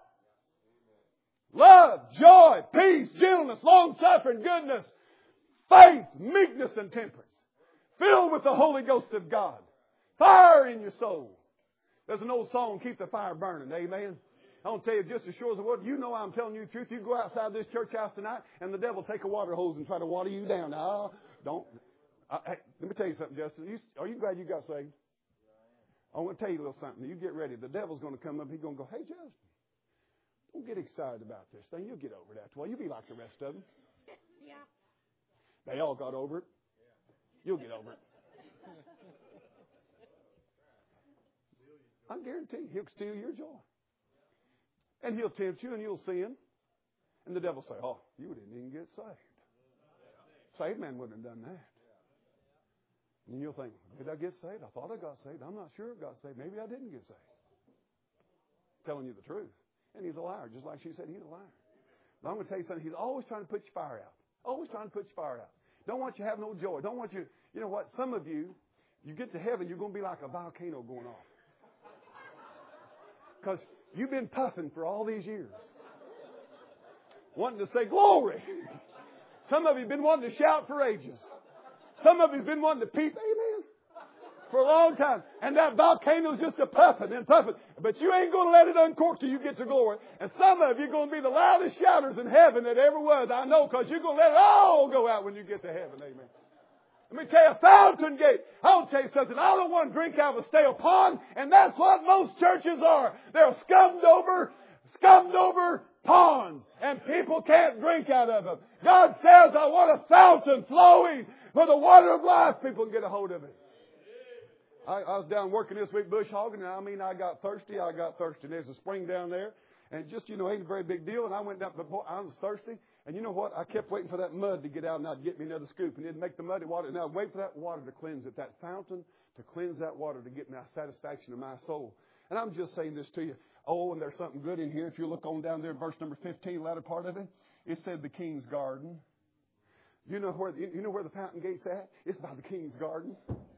Love, joy, peace, gentleness, long-suffering, goodness, faith, meekness, and temperance. Filled with the Holy Ghost of God. Fire in your soul. There's an old song, keep the fire burning. Amen. I want to tell you just as sure as the word. You know I'm telling you the truth. You go outside this church house tonight and the devil take a water hose and try to water you down. Now, don't. Let me tell you something, Justin. Are you glad you got saved? I want to tell you a little something. You get ready. The devil's going to come up. He's going to go, hey, Justin, don't get excited about this thing. You'll get over that. Well, you'll be like the rest of them. Yeah. They all got over it. You'll get over it. I guarantee you, he'll steal your joy. And he'll tempt you and you'll sin. And the devil will say, oh, you didn't even get saved. Saved man wouldn't have done that. And you'll think, did I get saved? I thought I got saved. I'm not sure I got saved. Maybe I didn't get saved. Telling you the truth. And he's a liar, just like she said, he's a liar. But I'm going to tell you something. He's always trying to put your fire out. Always trying to put your fire out. Don't want you to have no joy. Don't want you, you know what? Some of you, you get to heaven, you're going to be like a volcano going off. Because you've been puffing for all these years. Wanting to say glory. Some of you have been wanting to shout for ages. Some of you have been wanting to peep, amen, for a long time. And that volcano's just a puffing and puffing. But you ain't going to let it uncork till you get to glory. And some of you are going to be the loudest shouters in heaven that ever was. I know, because you're going to let it all go out when you get to heaven, amen. Let me tell you, a fountain gate. I'll tell you something. I don't want to drink out of a stale pond. And that's what most churches are. They're scummed over ponds. And people can't drink out of them. God says, I want a fountain flowing for the water of life. People can get a hold of it. I was down working this week bush hogging, and I got thirsty. There's a spring down there. And just, ain't a very big deal. And I went down, I was thirsty. And you know what? I kept waiting for that mud to get out, and I'd get me another scoop, and it'd make the muddy water. And I'd wait for that water to cleanse it, that fountain to cleanse that water to get me satisfaction of my soul. And I'm just saying this to you. Oh, and there's something good in here. If you look on down there, verse number 15, latter part of it, it said the king's garden. You know where the fountain gate's at? It's by the king's garden.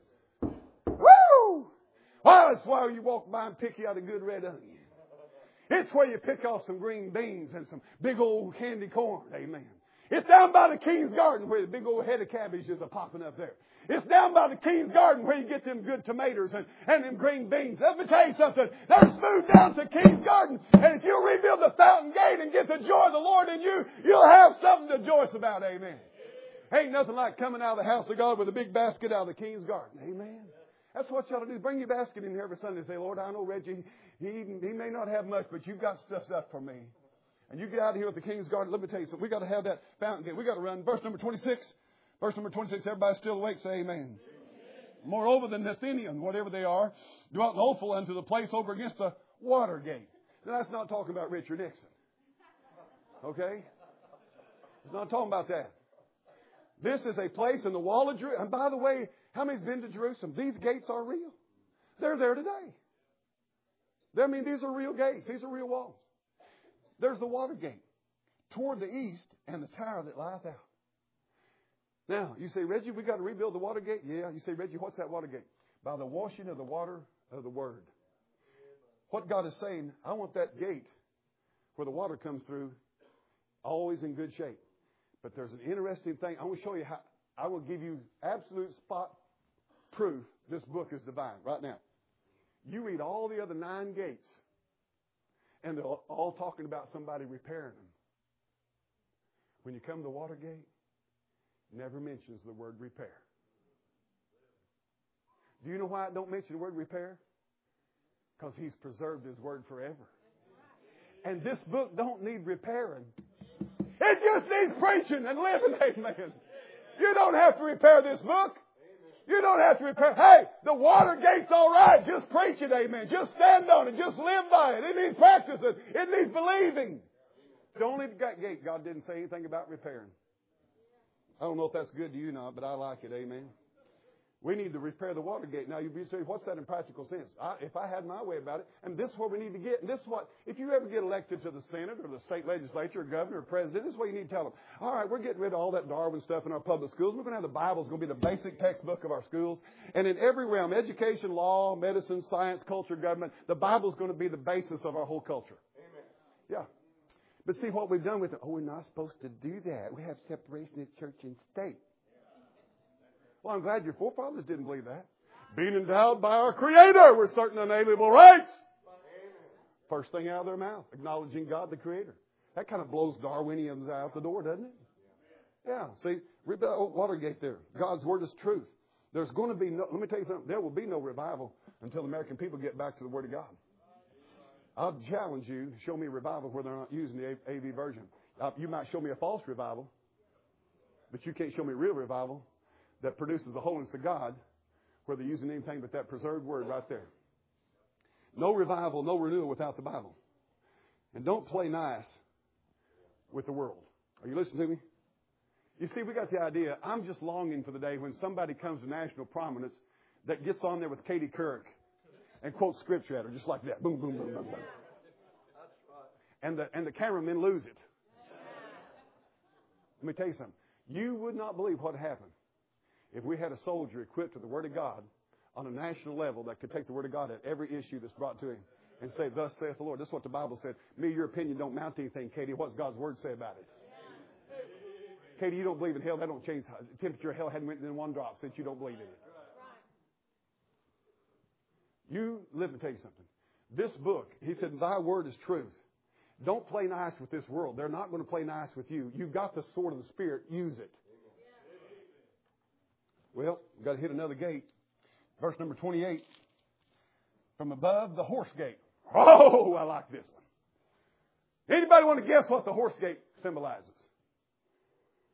Woo! Well, it's where you walk by and pick you out a good red onion. It's where you pick off some green beans and some big old candy corn. Amen. It's down by the king's garden where the big old head of cabbages are popping up there. It's down by the king's garden where you get them good tomatoes and them green beans. Let me tell you something. There's food down to king's garden. And if you rebuild the fountain gate and get the joy of the Lord in you, you'll have something to rejoice about. Amen. Ain't nothing like coming out of the house of God with a big basket out of the king's garden. Amen. That's what you ought to do. Bring your basket in here every Sunday and say, Lord, I know Reggie, he may not have much, but you've got stuff up for me. And you get out of here with the king's garden. Let me tell you something. We've got to have that fountain gate. We've got to run. Verse number 26. Verse number 26. Everybody still awake? Say amen. Amen. Moreover, the Nathanians, whatever they are, dwelt in Ophel unto the place over against the water gate. Now, that's not talking about Richard Nixon. Okay? It's not talking about that. This is a place in the wall of Jerusalem. And by the way, how many's been to Jerusalem? These gates are real. They're there today. These are real gates. These are real walls. There's the water gate toward the east and the tower that lieth out. Now, you say, Reggie, we got to rebuild the water gate? Yeah. You say, Reggie, what's that water gate? By the washing of the water of the Word. What God is saying, I want that gate where the water comes through always in good shape. But there's an interesting thing. I want to show you how. I will give you absolute spot proof this book is divine right now. You read all the other 9 gates, and they're all talking about somebody repairing them. When you come to the water gate, it never mentions the word repair. Do you know why it don't mention the word repair? Because He's preserved His word forever. And this book don't need repairing. It just needs preaching and living. Amen. You don't have to repair this book. You don't have to repair. Hey, the water gate's all right. Just preach it. Amen. Just stand on it. Just live by it. It needs practicing. It needs believing. It's the only gate God didn't say anything about repairing. I don't know if that's good to you or not, but I like it. Amen. We need to repair the water gate. Now, you'd be saying, what's that in practical sense? If I had my way about it, and this is what we need to get, and this is what, if you ever get elected to the Senate or the state legislature or governor or president, this is what you need to tell them. All right, we're getting rid of all that Darwin stuff in our public schools. We're going to have the Bible. It's going to be the basic textbook of our schools. And in every realm, education, law, medicine, science, culture, government, the Bible is going to be the basis of our whole culture. Amen. Yeah. But see what we've done with it. Oh, we're not supposed to do that. We have separation of church and state. Well, I'm glad your forefathers didn't believe that. Being endowed by our Creator with certain unalienable rights. First thing out of their mouth, acknowledging God the Creator. That kind of blows Darwinians out the door, doesn't it? Yeah. See, Watergate there. God's Word is truth. There's going to be no, let me tell you something, there will be no revival until the American people get back to the Word of God. I'll challenge you to show me a revival where they're not using the AV version. You might show me a false revival, but you can't show me a real revival that produces the holiness of God where they're using anything but that preserved word right there. No revival, no renewal without the Bible. And don't play nice with the world. Are you listening to me? You see, we got the idea. I'm just longing for the day when somebody comes to national prominence that gets on there with Katie Couric and quotes scripture at her just like that. Boom, boom, boom, boom, boom. And the cameramen lose it. Let me tell you something. You would not believe what happened if we had a soldier equipped with the Word of God on a national level that could take the Word of God at every issue that's brought to him and say, thus saith the Lord. This is what the Bible said. Me, your opinion don't mount to anything, Katie. What's God's Word say about it? Katie, you don't believe in hell. That don't change. The temperature of hell hadn't went in 1 drop since you don't believe in it. Let me tell you something. This book, he said, thy word is truth. Don't play nice with this world. They're not going to play nice with you. You've got the sword of the Spirit. Use it. Well, we've got to hit another gate. Verse number 28. From above the horse gate. Oh, I like this one. Anybody want to guess what the horse gate symbolizes?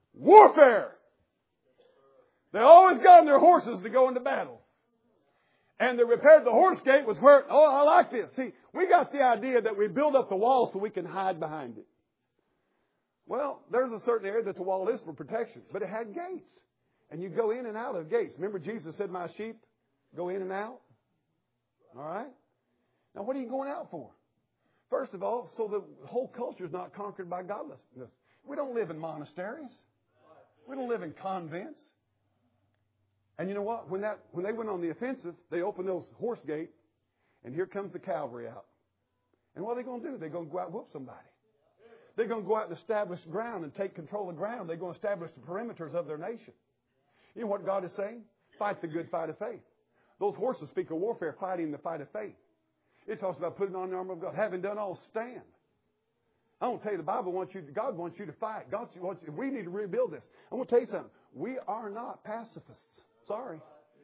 Warfare. They always got on their horses to go into battle. And they repaired the horse gate was where, oh, I like this. See, we got the idea that we build up the wall so we can hide behind it. Well, there's a certain area that the wall is for protection, but it had gates. And you go in and out of gates. Remember Jesus said, my sheep go in and out? All right? Now, what are you going out for? First of all, so the whole culture is not conquered by godlessness. We don't live in monasteries. We don't live in convents. And you know what? When they went on the offensive, they opened those horse gate, and here comes the cavalry out. And what are they going to do? They're going to go out and whoop somebody. They're going to go out and establish ground and take control of ground. They're going to establish the perimeters of their nation. You know what God is saying? Fight the good fight of faith. Those horses speak of warfare, fighting the fight of faith. It talks about putting on the armor of God. Having done all, stand. I want to tell you, the Bible wants you, God wants you to fight. We need to rebuild this. I want to tell you something. We are not pacifists. Sorry.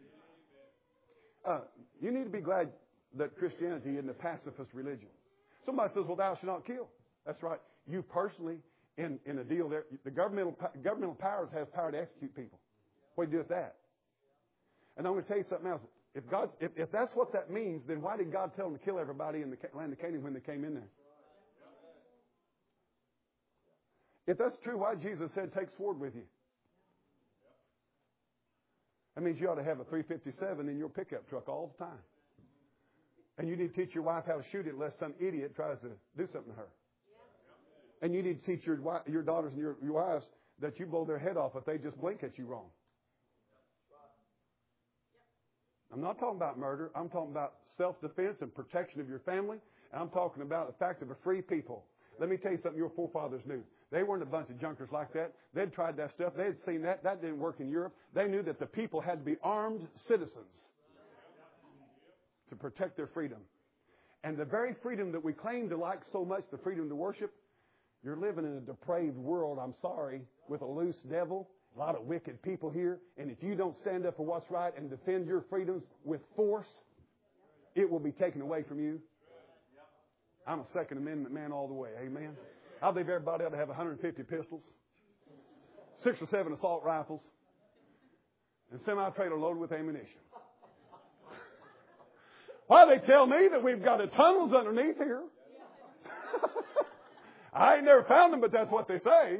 You need to be glad that Christianity isn't a pacifist religion. Somebody says, well, thou shalt not kill. That's right. You personally, in a deal there, the governmental powers have power to execute people. What do you do with that? And I'm going to tell you something else. If that's what that means, then why did God tell them to kill everybody in the land of Canaan when they came in there? If that's true, why Jesus said, take sword with you? That means you ought to have a 357 in your pickup truck all the time. And you need to teach your wife how to shoot it lest some idiot tries to do something to her. And you need to teach your daughters and your wives that you blow their head off if they just blink at you wrong. I'm not talking about murder. I'm talking about self-defense and protection of your family. And I'm talking about the fact of a free people. Let me tell you something your forefathers knew. They weren't a bunch of junkers like that. They'd tried that stuff. They had seen that. That didn't work in Europe. They knew that the people had to be armed citizens to protect their freedom. And the very freedom that we claim to like so much, the freedom to worship, you're living in a depraved world, I'm sorry, with a loose devil, a lot of wicked people here. And if you don't stand up for what's right and defend your freedoms with force, it will be taken away from you. I'm a Second Amendment man all the way. Amen. I believe everybody ought to have 150 pistols, 6 or 7 assault rifles, and semi-trailer loaded with ammunition. Why, they tell me that we've got tunnels underneath here. I ain't never found them, but that's what they say.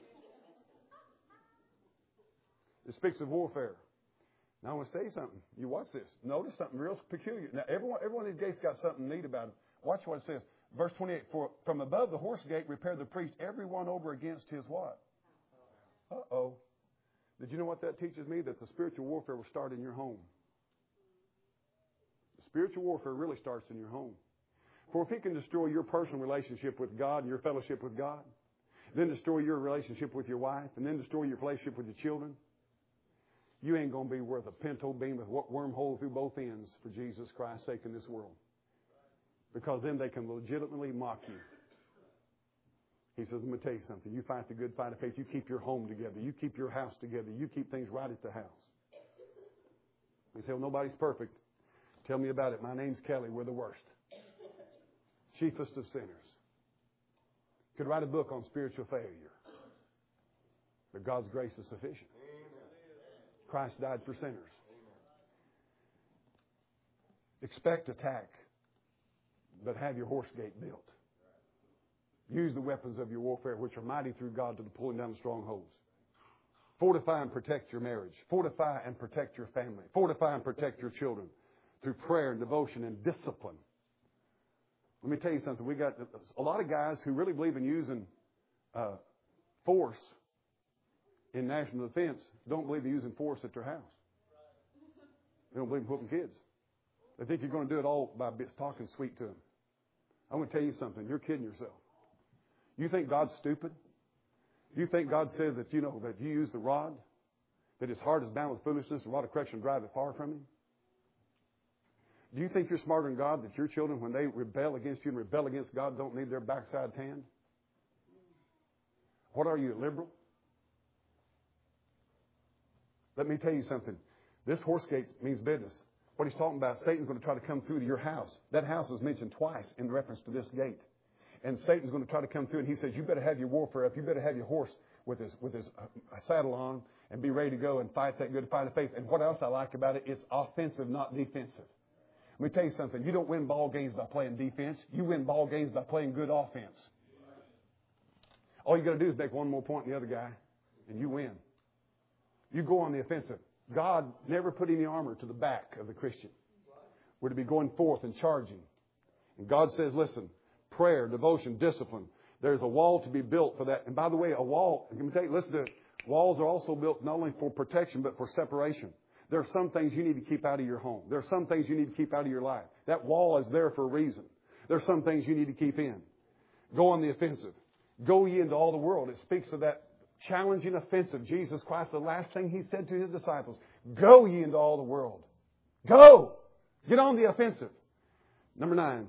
It speaks of warfare. Now I want to say something. You watch this. Notice something real peculiar. Now every one of these gates got something neat about them. Watch what it says. Verse 28. For from above the horse gate repaired the priest every one over against his what? Uh-oh. Did you know what that teaches me? That the spiritual warfare will start in your home. The spiritual warfare really starts in your home. For if he can destroy your personal relationship with God and your fellowship with God, then destroy your relationship with your wife, and then destroy your relationship with your children, you ain't going to be worth a pinto beam with wormhole through both ends for Jesus Christ's sake in this world. Because then they can legitimately mock you. He says, let me tell you something. You fight the good fight of faith. You keep your home together. You keep your house together. You keep things right at the house. You say, well, nobody's perfect. Tell me about it. My name's Kelly. We're the worst. Chiefest of sinners. Could write a book on spiritual failure. But God's grace is sufficient. Christ died for sinners. Expect attack, but have your horse gate built. Use the weapons of your warfare, which are mighty through God to the pulling down of strongholds. Fortify and protect your marriage. Fortify and protect your family. Fortify and protect your children through prayer and devotion and discipline. Let me tell you something. We got a lot of guys who really believe in using force in national defense don't believe in using force at their house. They don't believe in whooping kids. They think you're going to do it all by talking sweet to them. I'm going to tell you something. You're kidding yourself. You think God's stupid? You think God says that you use the rod, that his heart is bound with foolishness, and rod of correction drive it far from him? Do you think you're smarter than God, that your children, when they rebel against you and rebel against God, don't need their backside tanned? What are you, a liberal? Let me tell you something. This horse gate means business. What he's talking about, Satan's going to try to come through to your house. That house is mentioned twice in reference to this gate. And Satan's going to try to come through, and he says, you better have your warfare up. You better have your horse with his saddle on and be ready to go and fight that good fight of faith. And what else I like about it, it's offensive, not defensive. Let me tell you something. You don't win ball games by playing defense. You win ball games by playing good offense. All you got to do is make one more point than the other guy, and you win. You go on the offensive. God never put any armor to the back of the Christian. We're to be going forth and charging. And God says, listen, prayer, devotion, discipline. There's a wall to be built for that. And by the way, a wall, let me tell you, listen to it. Walls are also built not only for protection, but for separation. There are some things you need to keep out of your home. There are some things you need to keep out of your life. That wall is there for a reason. There are some things you need to keep in. Go on the offensive. Go ye into all the world. It speaks of that challenging offensive. Jesus Christ, the last thing He said to His disciples, go ye into all the world. Go! Get on the offensive. Number 9.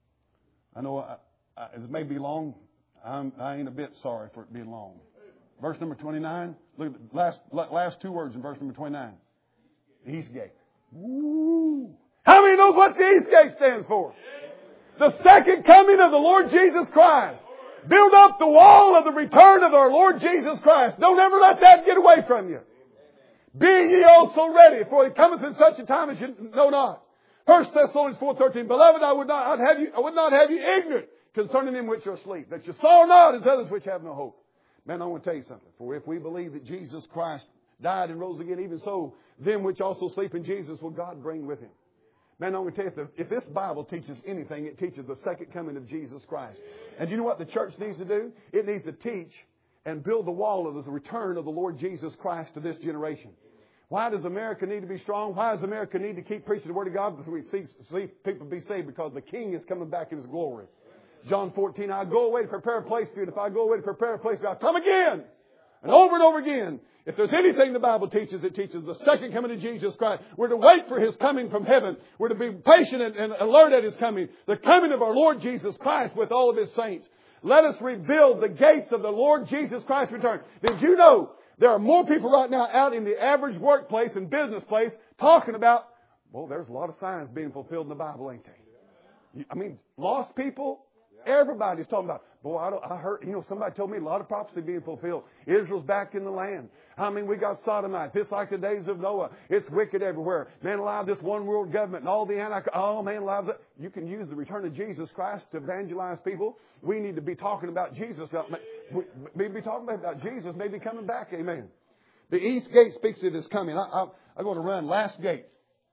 I know it may be long. I ain't a bit sorry for it being long. Verse number 29. Look at the last 2 words in verse number 29. East gate. Woo. How many knows what the East gate stands for? The second coming of the Lord Jesus Christ. Build up the wall of the return of our Lord Jesus Christ. Don't ever let that get away from you. Be ye also ready, for He cometh in such a time as you know not. 1 Thessalonians 4:13. Beloved, I would not have you ignorant concerning them which are asleep, that you saw not as others which have no hope. Man, I want to tell you something. For if we believe that Jesus Christ died and rose again, even so, them which also sleep in Jesus will God bring with Him. Man, I want to tell you, if this Bible teaches anything, it teaches the second coming of Jesus Christ. And you know what the church needs to do? It needs to teach and build the wall of the return of the Lord Jesus Christ to this generation. Why does America need to be strong? Why does America need to keep preaching the Word of God before we see people be saved? Because the King is coming back in His glory. John 14, I go away to prepare a place for you. And if I go away to prepare a place for you, I'll come again. And over again. If there's anything the Bible teaches, it teaches the second coming of Jesus Christ. We're to wait for His coming from heaven. We're to be patient and alert at His coming. The coming of our Lord Jesus Christ with all of His saints. Let us rebuild the gates of the Lord Jesus Christ's return. Did you know there are more people right now out in the average workplace and business place talking about, well, there's a lot of signs being fulfilled in the Bible, ain't they? I mean, lost people. Everybody's talking about, boy, I heard, somebody told me a lot of prophecy being fulfilled. Israel's back in the land. I mean, we got sodomites. It's like the days of Noah. It's wicked everywhere. Man alive, this one world government and all the man alive. You can use the return of Jesus Christ to evangelize people. We need to be talking about Jesus. Maybe talking about Jesus, maybe coming back. Amen. The east gate speaks of His coming. I'm going to run. Last gate.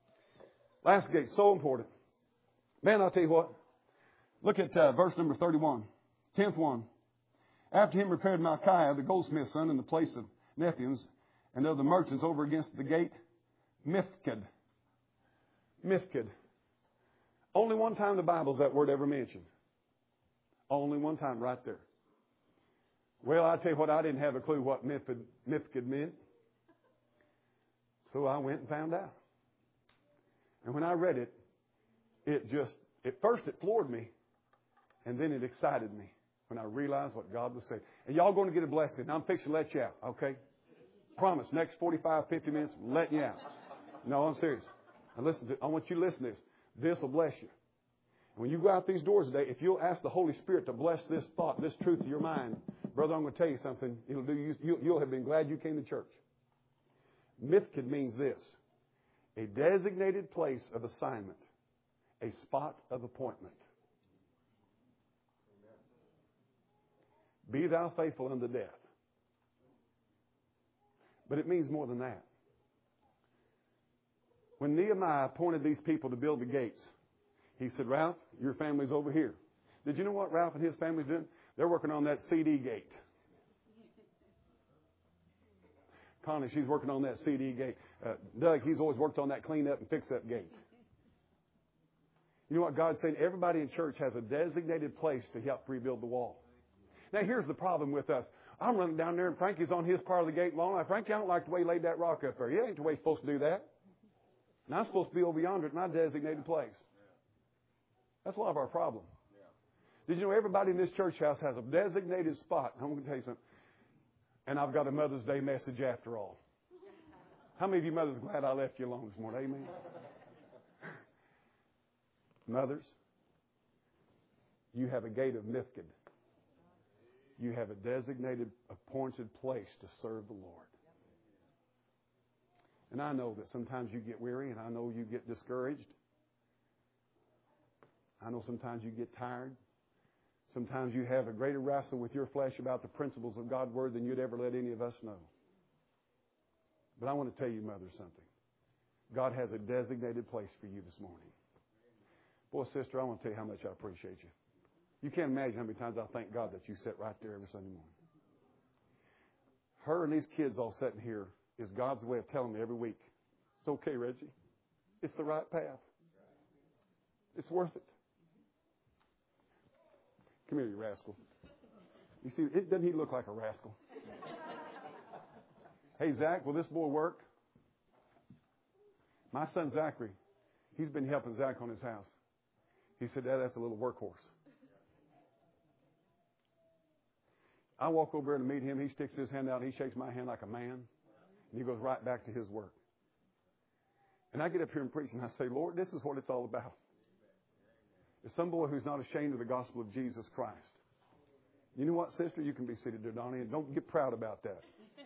Last gate. So important. Man, I'll tell you what. Look at verse number 31. 10th one. After him repaired Malchiah, the goldsmith's son, in the place of Nethians and of the merchants over against the gate, Mifked. Mifked. Only one time in the Bible is that word ever mentioned. Only one time right there. Well, I tell you what, I didn't have a clue what Mifked meant. So I went and found out. And when I read it, at first it floored me. And then it excited me when I realized what God was saying. And y'all going to get a blessing. I'm fixing to let you out, okay? Promise, next 45, 50 minutes, I'm letting you out. No, I'm serious. Now I want you to listen to this. This will bless you. And when you go out these doors today, if you'll ask the Holy Spirit to bless this thought, this truth to your mind, brother, I'm going to tell you something. You'll have been glad you came to church. Mifked means this: a designated place of assignment, a spot of appointment. Be thou faithful unto death. But it means more than that. When Nehemiah appointed these people to build the gates, he said, Ralph, your family's over here. Did you know what Ralph and his family's doing? They're working on that CD gate. Connie, she's working on that CD gate. Doug, he's always worked on that clean up and fix up gate. You know what God's saying? Everybody in church has a designated place to help rebuild the wall. Now, here's the problem with us. I'm running down there, and Frankie's on his part of the gate long. Frankie, I don't like the way he laid that rock up there. Yeah, ain't the way he's supposed to do that. And I'm supposed to be over yonder at my designated place. That's a lot of our problem. Did you know everybody in this church house has a designated spot? I'm going to tell you something. And I've got a Mother's Day message after all. How many of you mothers are glad I left you alone this morning? Amen. Mothers, you have a gate of Mifked. You have a designated, appointed place to serve the Lord. And I know that sometimes you get weary, and I know you get discouraged.
I know sometimes you get tired. Sometimes you have a greater wrestle with your flesh about the principles of God's Word than you'd ever let any of us know. But I want to tell you, Mother, something. God has a designated place for you this morning. Boy, sister, I want to tell you how much I appreciate you. You can't imagine how many times I thank God that you sit right there every Sunday morning. Her and these kids all sitting here is God's way of telling me every week, it's okay, Reggie. It's the right path. It's worth it. Come here, you rascal. You see, doesn't he look like a rascal? Hey, Zach, will this boy work? My son, Zachary, he's been helping Zach on his house. He said, Dad, that's a little workhorse. I walk over there to meet him. He sticks his hand out and he shakes my hand like a man. And he goes right back to his work. And I get up here and preach and I say, Lord, this is what it's all about. It's some boy who's not ashamed of the gospel of Jesus Christ. You know what, sister? You can be seated there, Donnie, and don't get proud about that.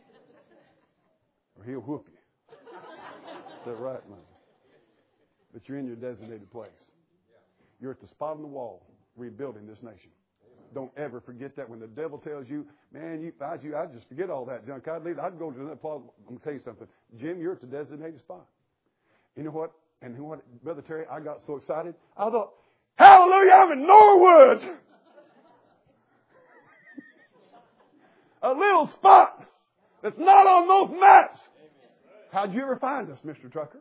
Or he'll whoop you. Is that right, Mother? But you're in your designated place. You're at the spot on the wall rebuilding this nation. Don't ever forget that. When the devil tells you, man, I'd just forget all that junk. I'd go to another place. I'm going to tell you something. Jim, you're at the designated spot. You know what? And you know what, Brother Terry, I got so excited. I thought, hallelujah, I'm in Norwood. A little spot that's not on those maps. How'd you ever find us, Mr. Trucker?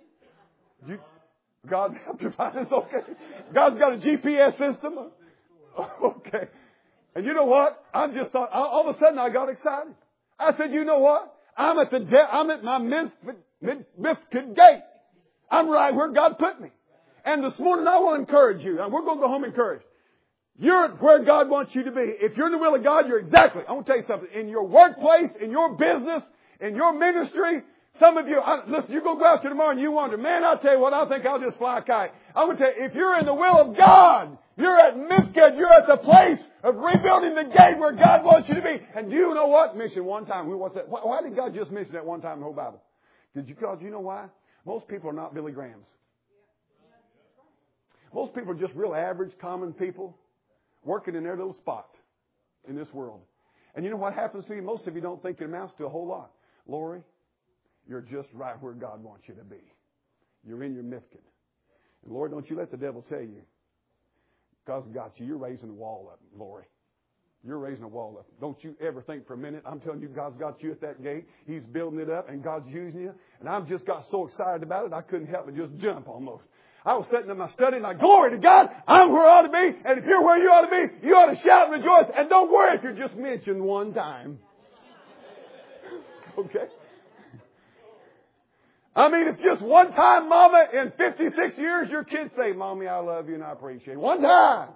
God helped you find us, okay? God's got a GPS system. Okay. And you know what? I just thought, all of a sudden I got excited. I said, you know what? I'm at my Mifkid gate. I'm right where God put me. And this morning I want to encourage you. And we're going to go home encouraged. You're where God wants you to be. If you're in the will of God, you're exactly. I want to tell you something. In your workplace, in your business, in your ministry, some of you, listen, you're going to go out there tomorrow and you wonder, man, I'll tell you what, I think I'll just fly a kite. I'm going to tell you, if you're in the will of God, you're at Mifkid, you're at the place of rebuilding the gate where God wants you to be. And do you know what? Mention one time. Why did God just mention that one time in the whole Bible? Because you know why? Most people are not Billy Grahams. Most people are just real average, common people working in their little spot in this world. And you know what happens to you? Most of you don't think it amounts to a whole lot. Lori, you're just right where God wants you to be. You're in your Mifkid. And Lord, don't you let the devil tell you, God's got you. You're raising a wall up, Lori. You're raising a wall up. Don't you ever think for a minute, I'm telling you, God's got you at that gate. He's building it up and God's using you. And I've just got so excited about it, I couldn't help but just jump almost. I was sitting in my study and like, glory to God, I'm where I ought to be. And if you're where you ought to be, you ought to shout and rejoice. And don't worry if you're just mentioned one time. Okay? I mean, it's just one time, Mama, in 56 years, your kids say, Mommy, I love you and I appreciate it. One time.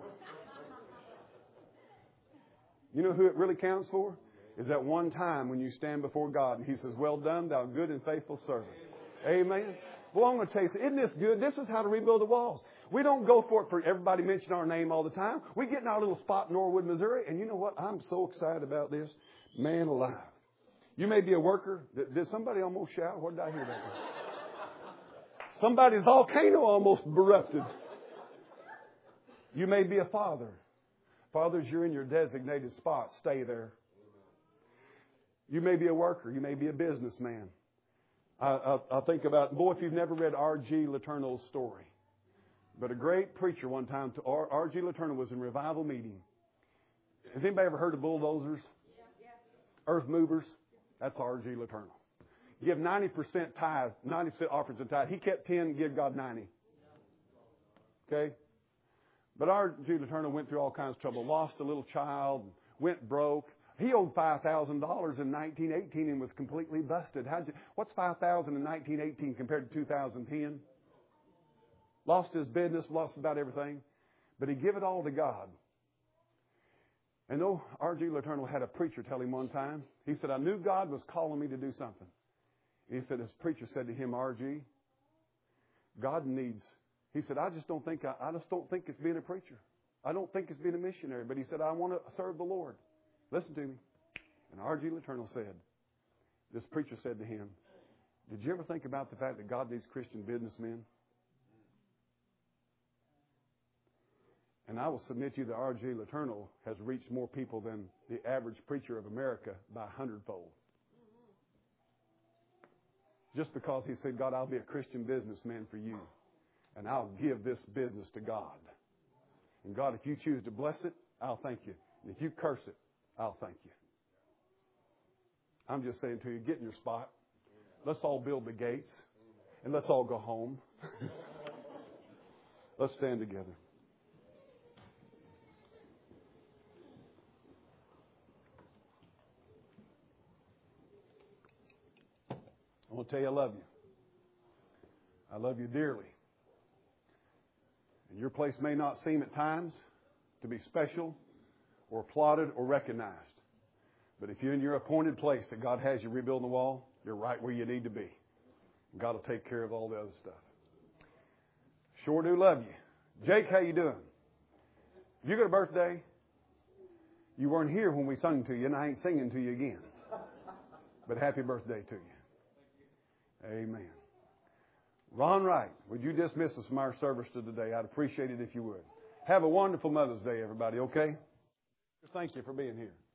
You know who it really counts for? Is that one time when you stand before God and He says, well done, thou good and faithful servant. Amen. Well, I'm going to tell you, isn't this good? This is how to rebuild the walls. We don't go for it for everybody mentioning our name all the time. We get in our little spot in Norwood, Missouri, and you know what? I'm so excited about this. Man alive. You may be a worker. Did somebody almost shout? What did I hear that? Somebody's volcano almost erupted. You may be a father. Fathers, you're in your designated spot. Stay there. You may be a worker. You may be a businessman. I think about, boy, if you've never read R.G. Letourneau's story. But a great preacher one time, R.G. Letourneau was in revival meeting. Has anybody ever heard of bulldozers? Earth movers? That's R.G. Letourneau. Give 90% tithe, 90% offerings and tithe. He kept 10, give God 90. Okay? But R.G. Letourneau went through all kinds of trouble. Lost a little child, went broke. He owed $5,000 in 1918 and was completely busted. What's $5,000 in 1918 compared to 2010? Lost his business, lost about everything. But he gave it all to God. And though R.G. Letourneau had a preacher tell him one time, he said, I knew God was calling me to do something. He said, this preacher said to him, R.G., God needs, he said, I just don't think it's being a preacher. I don't think it's being a missionary. But he said, I want to serve the Lord. Listen to me. And R.G. Letourneau said, this preacher said to him, did you ever think about the fact that God needs Christian businessmen? And I will submit to you that R.J. Letourneau has reached more people than the average preacher of America by 100-fold. Just because he said, God, I'll be a Christian businessman for you. And I'll give this business to God. And God, if you choose to bless it, I'll thank you. And if you curse it, I'll thank you. I'm just saying to you, get in your spot. Let's all build the gates. And let's all go home. Let's stand together. I want to tell you I love you. I love you dearly. And your place may not seem at times to be special or applauded or recognized. But if you're in your appointed place that God has you rebuilding the wall, you're right where you need to be. God will take care of all the other stuff. Sure do love you. Jake, how you doing? You got a birthday? You weren't here when we sung to you, and I ain't singing to you again. But happy birthday to you. Amen. Ron Wright, would you dismiss us from our service today? I'd appreciate it if you would. Have a wonderful Mother's Day, everybody, okay? Thank you for being here.